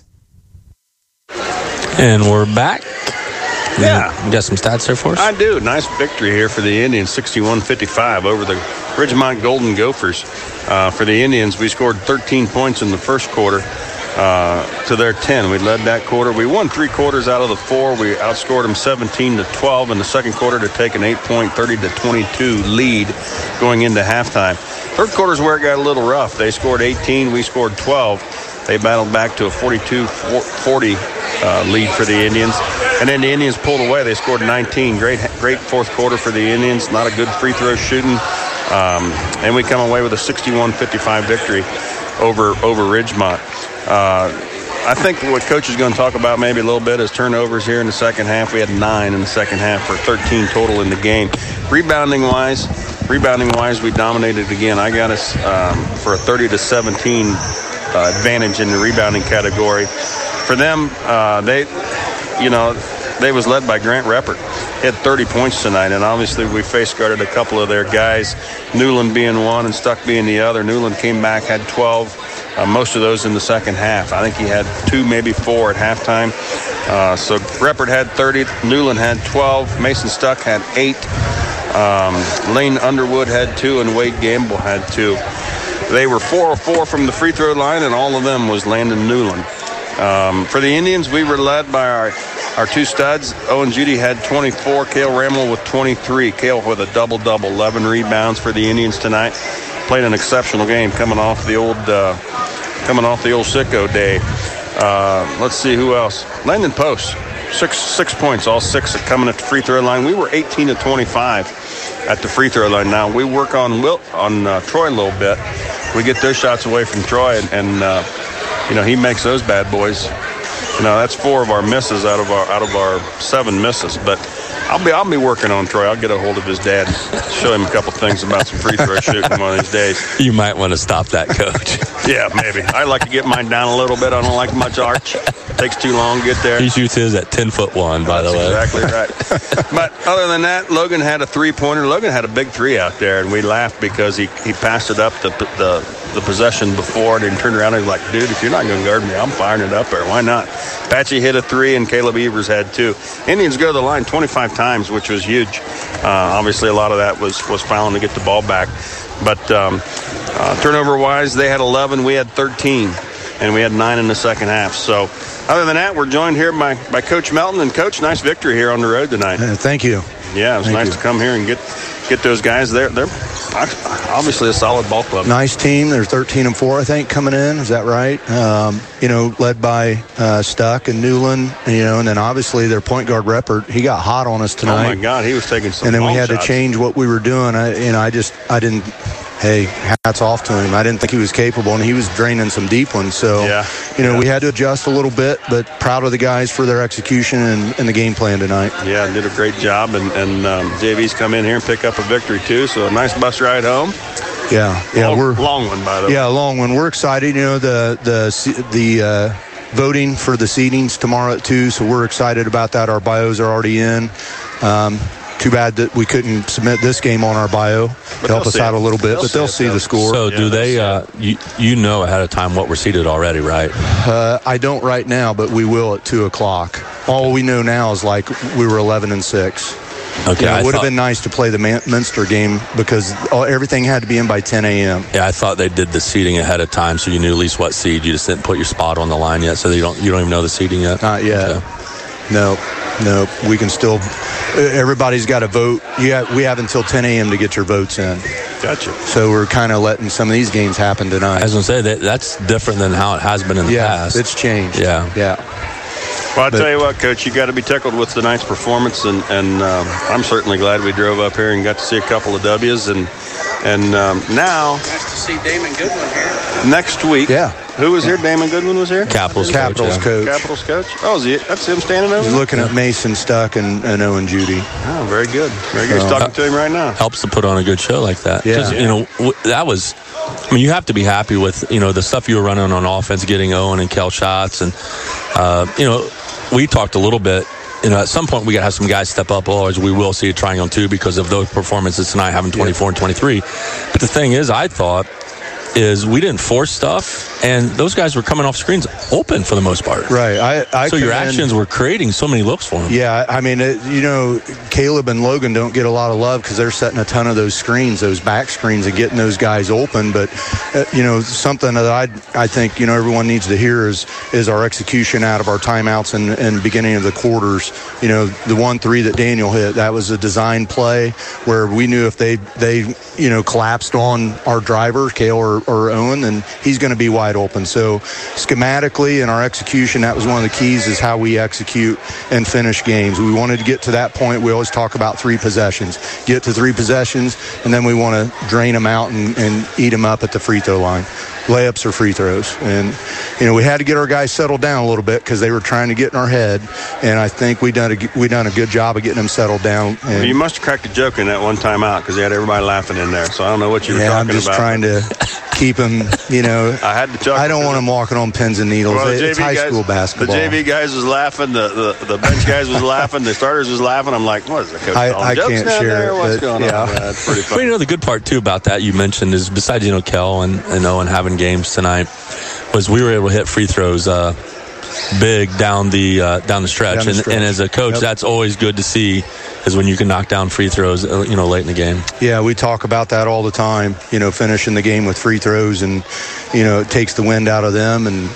And we're back. Yeah. You got some stats there for us? I do. Nice victory here for the Indians, 61-55 over the Ridgemont Golden Gophers. For the Indians, we scored 13 points in the first quarter to their 10. We led that quarter. We won 3 quarters out of the 4. We outscored them 17-12 in the second quarter to take an 8-point, 30-22 lead going into halftime. Third quarter's where it got a little rough. They scored 18. We scored 12. They battled back to a 42-40 lead for the Indians. And then the Indians pulled away. They scored 19. Great fourth quarter for the Indians. Not a good free throw shooting. And we come away with a 61-55 victory over Ridgemont. I think what Coach is going to talk about maybe a little bit is turnovers here in the second half. We had 9 in the second half for 13 total in the game. Rebounding-wise, we dominated again. I got us for a 30-17 advantage in the rebounding category. For them, they was led by Grant Reppert. He had 30 points tonight, and obviously we face-guarded a couple of their guys, Newland being one and Stuck being the other. Newland came back, had 12, most of those in the second half. I think he had 2, maybe 4 at halftime. So Reppert had 30, Newland had 12, Mason Stuck had 8, Lane Underwood had 2, and Wade Gamble had 2. They were 4 of 4 from the free throw line, and all of them was Landon Newland. For the Indians, we were led by our 2 studs. Owen Judy had 24. Cale Ramel with 23. Cale with a double-double, 11 rebounds for the Indians tonight. Played an exceptional game coming off the old sicko day. Let's see who else. Landon Post, 6 points, all 6 coming at the free throw line. We were 18-25 at the free throw line. Now we work on Troy a little bit. We get those shots away from Troy, and he makes those bad boys. That's 4 of our misses out of our 7 misses. But I'll be working on Troy. I'll get a hold of his dad and show him a couple things about some free throw shooting one of these days. You might want to stop that, Coach. Yeah, maybe. I like to get mine down a little bit. I don't like much arch. Takes too long to get there. He shoots his at 10'1", by the way. Exactly right. But other than that, Logan had a 3-pointer. Logan had a big 3 out there, and we laughed because he passed it up the possession before and turned around and he was like, dude, if you're not going to guard me, I'm firing it up there. Why not? Patchy hit a 3 and Caleb Evers had 2. Indians go to the line 25 times, which was huge. Obviously, a lot of that was fouling to get the ball back. But turnover-wise, they had 11. We had 13. And we had 9 in the second half. So other than that, we're joined here by Coach Melton. And, Coach, nice victory here on the road tonight. Thank you. Yeah, it was nice to come here and get those guys. They're obviously a solid ball club. Nice team. They're 13-4, I think, coming in. Is that right? Led by Stuck and Newland. And then obviously their point guard Reppert. He got hot on us tonight. Oh my God, he was taking some. And then we had shots. to change what we were doing. I didn't hey, hats off to him. I didn't think he was capable, and he was draining some deep ones. So, we had to adjust a little bit, but proud of the guys for their execution and the game plan tonight. Yeah, did a great job, and JV's come in here and pick up a victory too. So a nice bus ride home. Yeah, long one by the way. Yeah, long one. We're excited. The voting for the seedings tomorrow at 2, so we're excited about that. Our bios are already in. Too bad that we couldn't submit this game on our bio to help us out a little bit, but they'll see the score. So do they, you know ahead of time what we're seeded already, right? I don't right now, but we will at 2 o'clock. All we know now is we were 11-6. Okay, it would have been nice to play the Minster game because everything had to be in by 10 a.m. Yeah, I thought they did the seeding ahead of time, so you knew at least what seed. You just didn't put your spot on the line yet, so you don't even know the seeding yet. Not yet. Okay. No. We can still. Everybody's got to vote. We have until 10 a.m. to get your votes in. Gotcha. So we're kind of letting some of these games happen tonight. I was going to say that's different than how it has been in the past. Yeah, it's changed. Yeah. Well, I'll tell you what, Coach, you got to be tickled with tonight's performance, and I'm certainly glad we drove up here and got to see a couple of W's, and now nice to see Damon Goodwin here. Next week. Yeah. Who was here? Damon Goodwin was here? Capitals coach. Capitals coach. Oh, that's him standing over there? He's looking at Mason Stuck and Owen Judy. Oh, very good. Very good. He's talking to him right now. Helps to put on a good show like that. Yeah. That was, you have to be happy with, the stuff you were running on offense, getting Owen and Kel shots. And, we talked a little bit. At some point we got to have some guys step up. Otherwise, we will see a triangle 2 because of those performances tonight, having 24 and 23. But the thing is, I thought, is we didn't force stuff, and those guys were coming off screens open for the most part. Right. So your actions were creating so many looks for them. Yeah, I mean, Caleb and Logan don't get a lot of love because they're setting a ton of those screens, those back screens, and getting those guys open. But, something that I think, everyone needs to hear is our execution out of our timeouts and beginning of the quarters. The 1-3 that Daniel hit, that was a design play where we knew if they collapsed on our driver, Cale or Owen, then he's going to be wide open. So schematically in our execution, that was one of the keys, is how we execute and finish games. We wanted to get to that point. We always talk about 3 possessions. Get to 3 possessions, and then we want to drain them out and eat them up at the free throw line. Layups or free throws. And, we had to get our guys settled down a little bit because they were trying to get in our head. And I think we done a good job of getting them settled down. And you must have cracked a joke in that one time out because they had everybody laughing in there. So I don't know what you were talking about. I'm just trying to keep them, I had to chuckle. I don't want them walking on pins and needles. Well, it's high school basketball. The JV guys was laughing. The bench guys was laughing. The starters was laughing. I'm like, what is the coach I can't share it. What's going on? That's pretty funny. Well, the good part, too, about that you mentioned is, besides, Kel and Owen having games tonight, was we were able to hit free throws big down the stretch. And as a coach, that's always good to see, is when you can knock down free throws, late in the game. Yeah, we talk about that all the time, finishing the game with free throws, and, it takes the wind out of them. And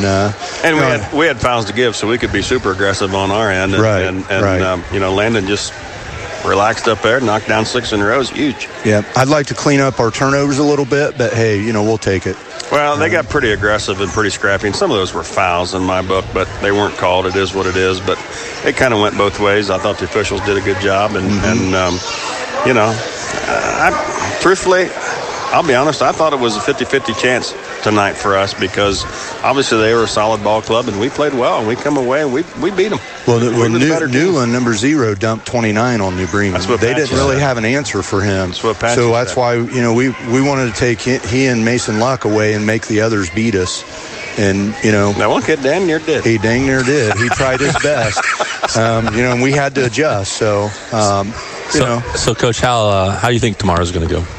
we had fouls to give, so we could be super aggressive on our end. And Landon just relaxed up there, knocked down 6 in a row. Is huge. Yeah, I'd like to clean up our turnovers a little bit, but hey, we'll take it. Well, they got pretty aggressive and pretty scrappy, and some of those were fouls in my book, but they weren't called. It is what it is, but it kind of went both ways. I thought the officials did a good job, truthfully, I'll be honest, I thought it was a 50-50 chance tonight for us because obviously they were a solid ball club, and we played well, and we come away and we beat them. Well, Newland, number 0, dumped 29 on New Bremen. They didn't really have an answer for him. That's why, we wanted to take he and Mason Luck away and make the others beat us. And, that one kid dang near did. He dang near did. He tried his best. And we had to adjust. So, Coach, how do you think tomorrow's going to go?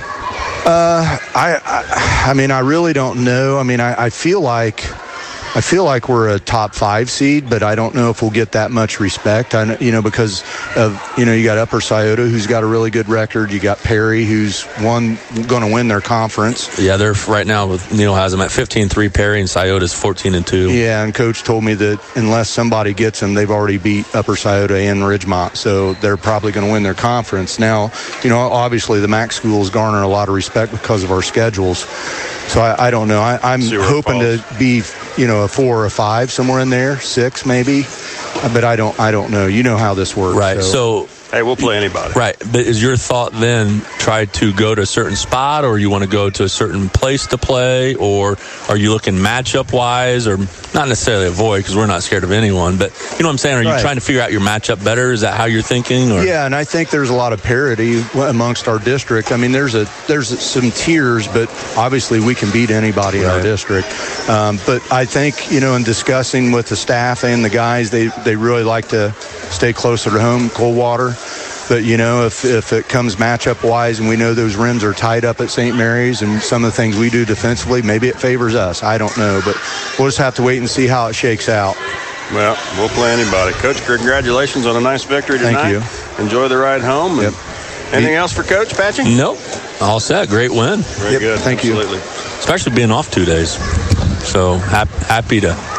I really don't know. I feel like we're a top 5 seed, but I don't know if we'll get that much respect. Because of you got Upper Scioto, who's got a really good record. You got Perry, who's going to win their conference. Yeah, they're right now with Neil has them at 15-3. Perry and Scioto's 14-2. Yeah, and Coach told me that unless somebody gets them, they've already beat Upper Scioto and Ridgemont, so they're probably going to win their conference. Now, obviously the MAC schools garner a lot of respect because of our schedules. So I don't know. I'm hoping to be a 4 or a 5, somewhere in there, 6 maybe, but I don't know. You know how this works. Right. So Hey, we'll play anybody. Right. But is your thought then try to go to a certain spot, or you want to go to a certain place to play, or are you looking matchup-wise, or not necessarily avoid because we're not scared of anyone, but you know what I'm saying? Are you trying to figure out your matchup better? Is that how you're thinking? Or? Yeah, and I think there's a lot of parity amongst our district. I mean, there's some tiers, but obviously we can beat anybody in our district. But I think, in discussing with the staff and the guys, they really like to stay closer to home, Coldwater. But, if it comes matchup-wise and we know those rims are tied up at St. Mary's and some of the things we do defensively, maybe it favors us. I don't know. But we'll just have to wait and see how it shakes out. Well, we'll play anybody. Coach, congratulations on a nice victory tonight. Thank you. Enjoy the ride home. Yep. Anything else for Coach, Patchy? Nope. All set. Great win. Very good. Thank you. Especially being off 2 days. So happy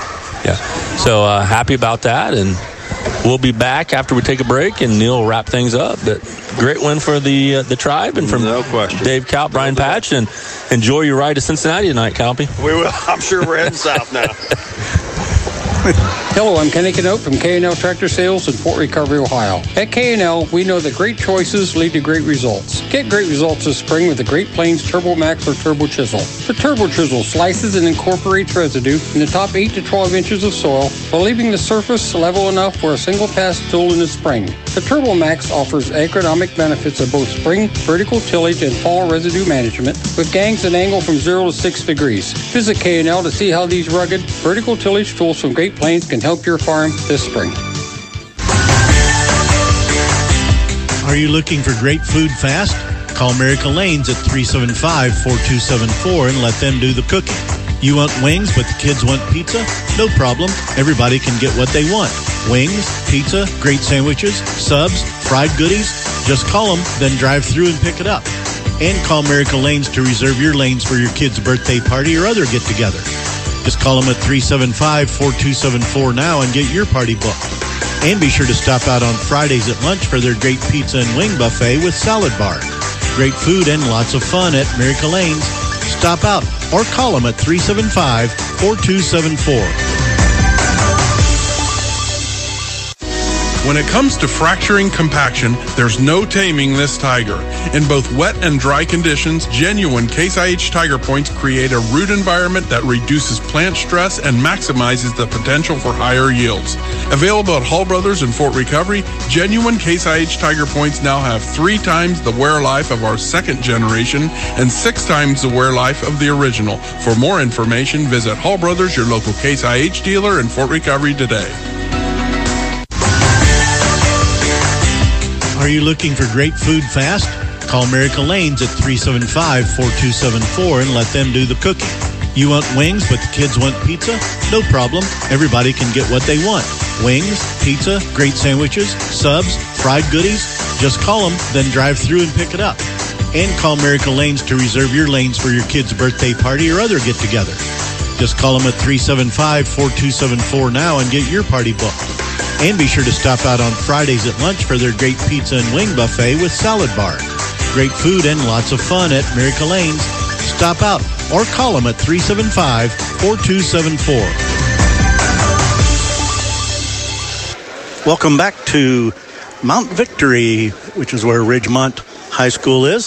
about that. And we'll be back after we take a break, and Neil will wrap things up. But great win for the Tribe, and from Dave Kalp, Brian Patch, and enjoy your ride to Cincinnati tonight, Kalpy. We will. I'm sure we're heading south now. Hello, I'm Kenny Canote from K&L Tractor Sales in Fort Recovery, Ohio. At K&L, we know that great choices lead to great results. Get great results this spring with the Great Plains Turbo Max or Turbo Chisel. The Turbo Chisel slices and incorporates residue in the top 8 to 12 inches of soil while leaving the surface level enough for a single pass tool in the spring. The Turbo Max offers agronomic benefits of both spring, vertical tillage, and fall residue management with gangs that angle from 0 to 6 degrees. Visit K&L to see how these rugged, vertical tillage tools from Great Plains can help your farm this spring. Are you looking for great food fast? Call Miracle Lanes at 375-4274 and let them do the cooking. You want wings, but the kids want pizza? No problem. Everybody can get what they want. Wings, pizza, great sandwiches, subs, fried goodies. Just call them, then drive through and pick it up. And call Miracle Lanes to reserve your lanes for your kid's birthday party or other get-together. Just call them at 375-4274 now and get your party booked. And be sure to stop out on Fridays at lunch for their great pizza and wing buffet with salad bar. Great food and lots of fun at Miracle Lanes. Stop out or call them at 375-4274. When it comes to fracturing compaction, there's no taming this tiger. In both wet and dry conditions, genuine Case IH Tiger Points create a root environment that reduces plant stress and maximizes the potential for higher yields. Available at Hall Brothers in Fort Recovery, genuine Case IH Tiger Points now have 3 times the wear life of our second generation and 6 times the wear life of the original. For more information, visit Hall Brothers, your local Case IH dealer in Fort Recovery today. Are you looking for great food fast? Call Miracle Lanes at 375-4274 and let them do the cooking. You want wings, but the kids want pizza? No problem. Everybody can get what they want. Wings, pizza, great sandwiches, subs, fried goodies. Just call them, then drive through and pick it up. And call Miracle Lanes to reserve your lanes for your kid's birthday party or other get-together. Just call them at 375-4274 now and get your party booked. And be sure to stop out on Fridays at lunch for their great pizza and wing buffet with salad bar. Great food and lots of fun at Miracle Lanes. Stop out or call them at 375-4274. Welcome back to Mount Victory, which is where Ridgemont High School is.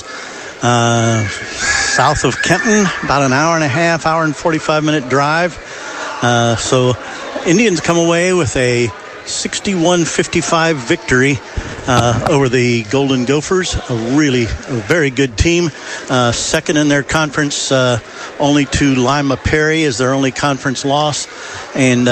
South of Kenton, about an hour and a half, hour and 45-minute drive. So Indians come away with a 61-55 victory over the Golden Gophers. A very good team. Second in their conference, only to Lima Perry is their only conference loss. And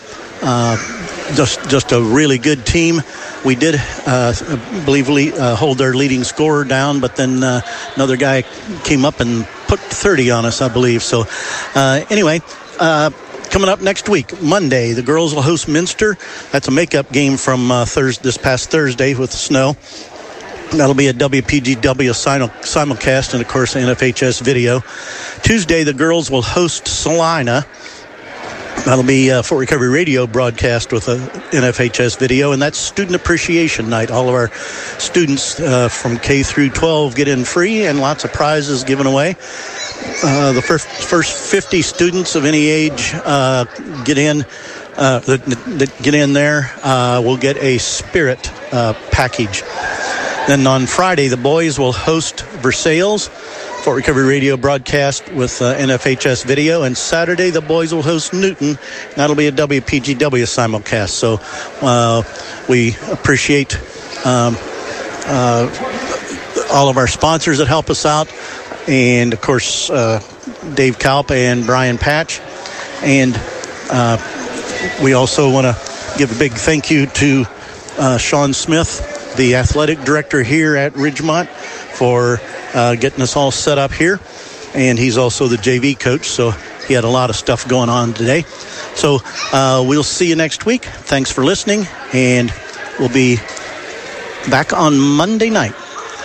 just a really good team. We did, hold their leading scorer down, but then another guy came up and put 30 on us, I believe. So anyway, coming up next week, Monday, the girls will host Minster. That's a makeup game from this past Thursday with the snow. That'll be a WPGW simulcast and, of course, NFHS video. Tuesday, the girls will host Salina. That'll be a Fort Recovery Radio broadcast with a NFHS video, and that's Student Appreciation Night. All of our students from K through 12 get in free, and lots of prizes given away. The first 50 students of any age get in that get in there will get a Spirit package. Then on Friday, the boys will host Versailles, Fort Recovery Radio broadcast with NFHS video. And Saturday, the boys will host Newton. That'll be a WPGW simulcast. So we appreciate all of our sponsors that help us out. And, of course, Dave Kalp and Brian Patch. And we also want to give a big thank you to Sean Smith, the athletic director here at Ridgemont, for getting us all set up here. And he's also the JV coach, so he had a lot of stuff going on today. So we'll see you next week. Thanks for listening, and we'll be back on Monday night.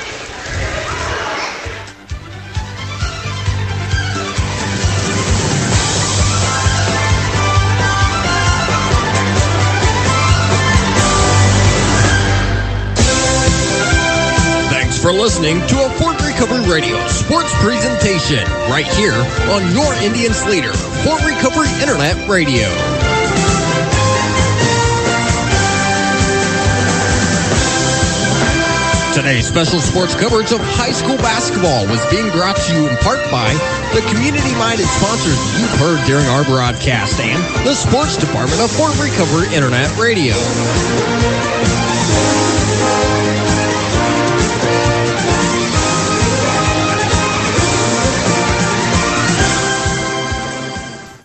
For listening to a Fort Recovery Radio sports presentation right here on your Indians leader, Fort Recovery Internet Radio. Today's special sports coverage of high school basketball was being brought to you in part by the community-minded sponsors you've heard during our broadcast and the sports department of Fort Recovery Internet Radio.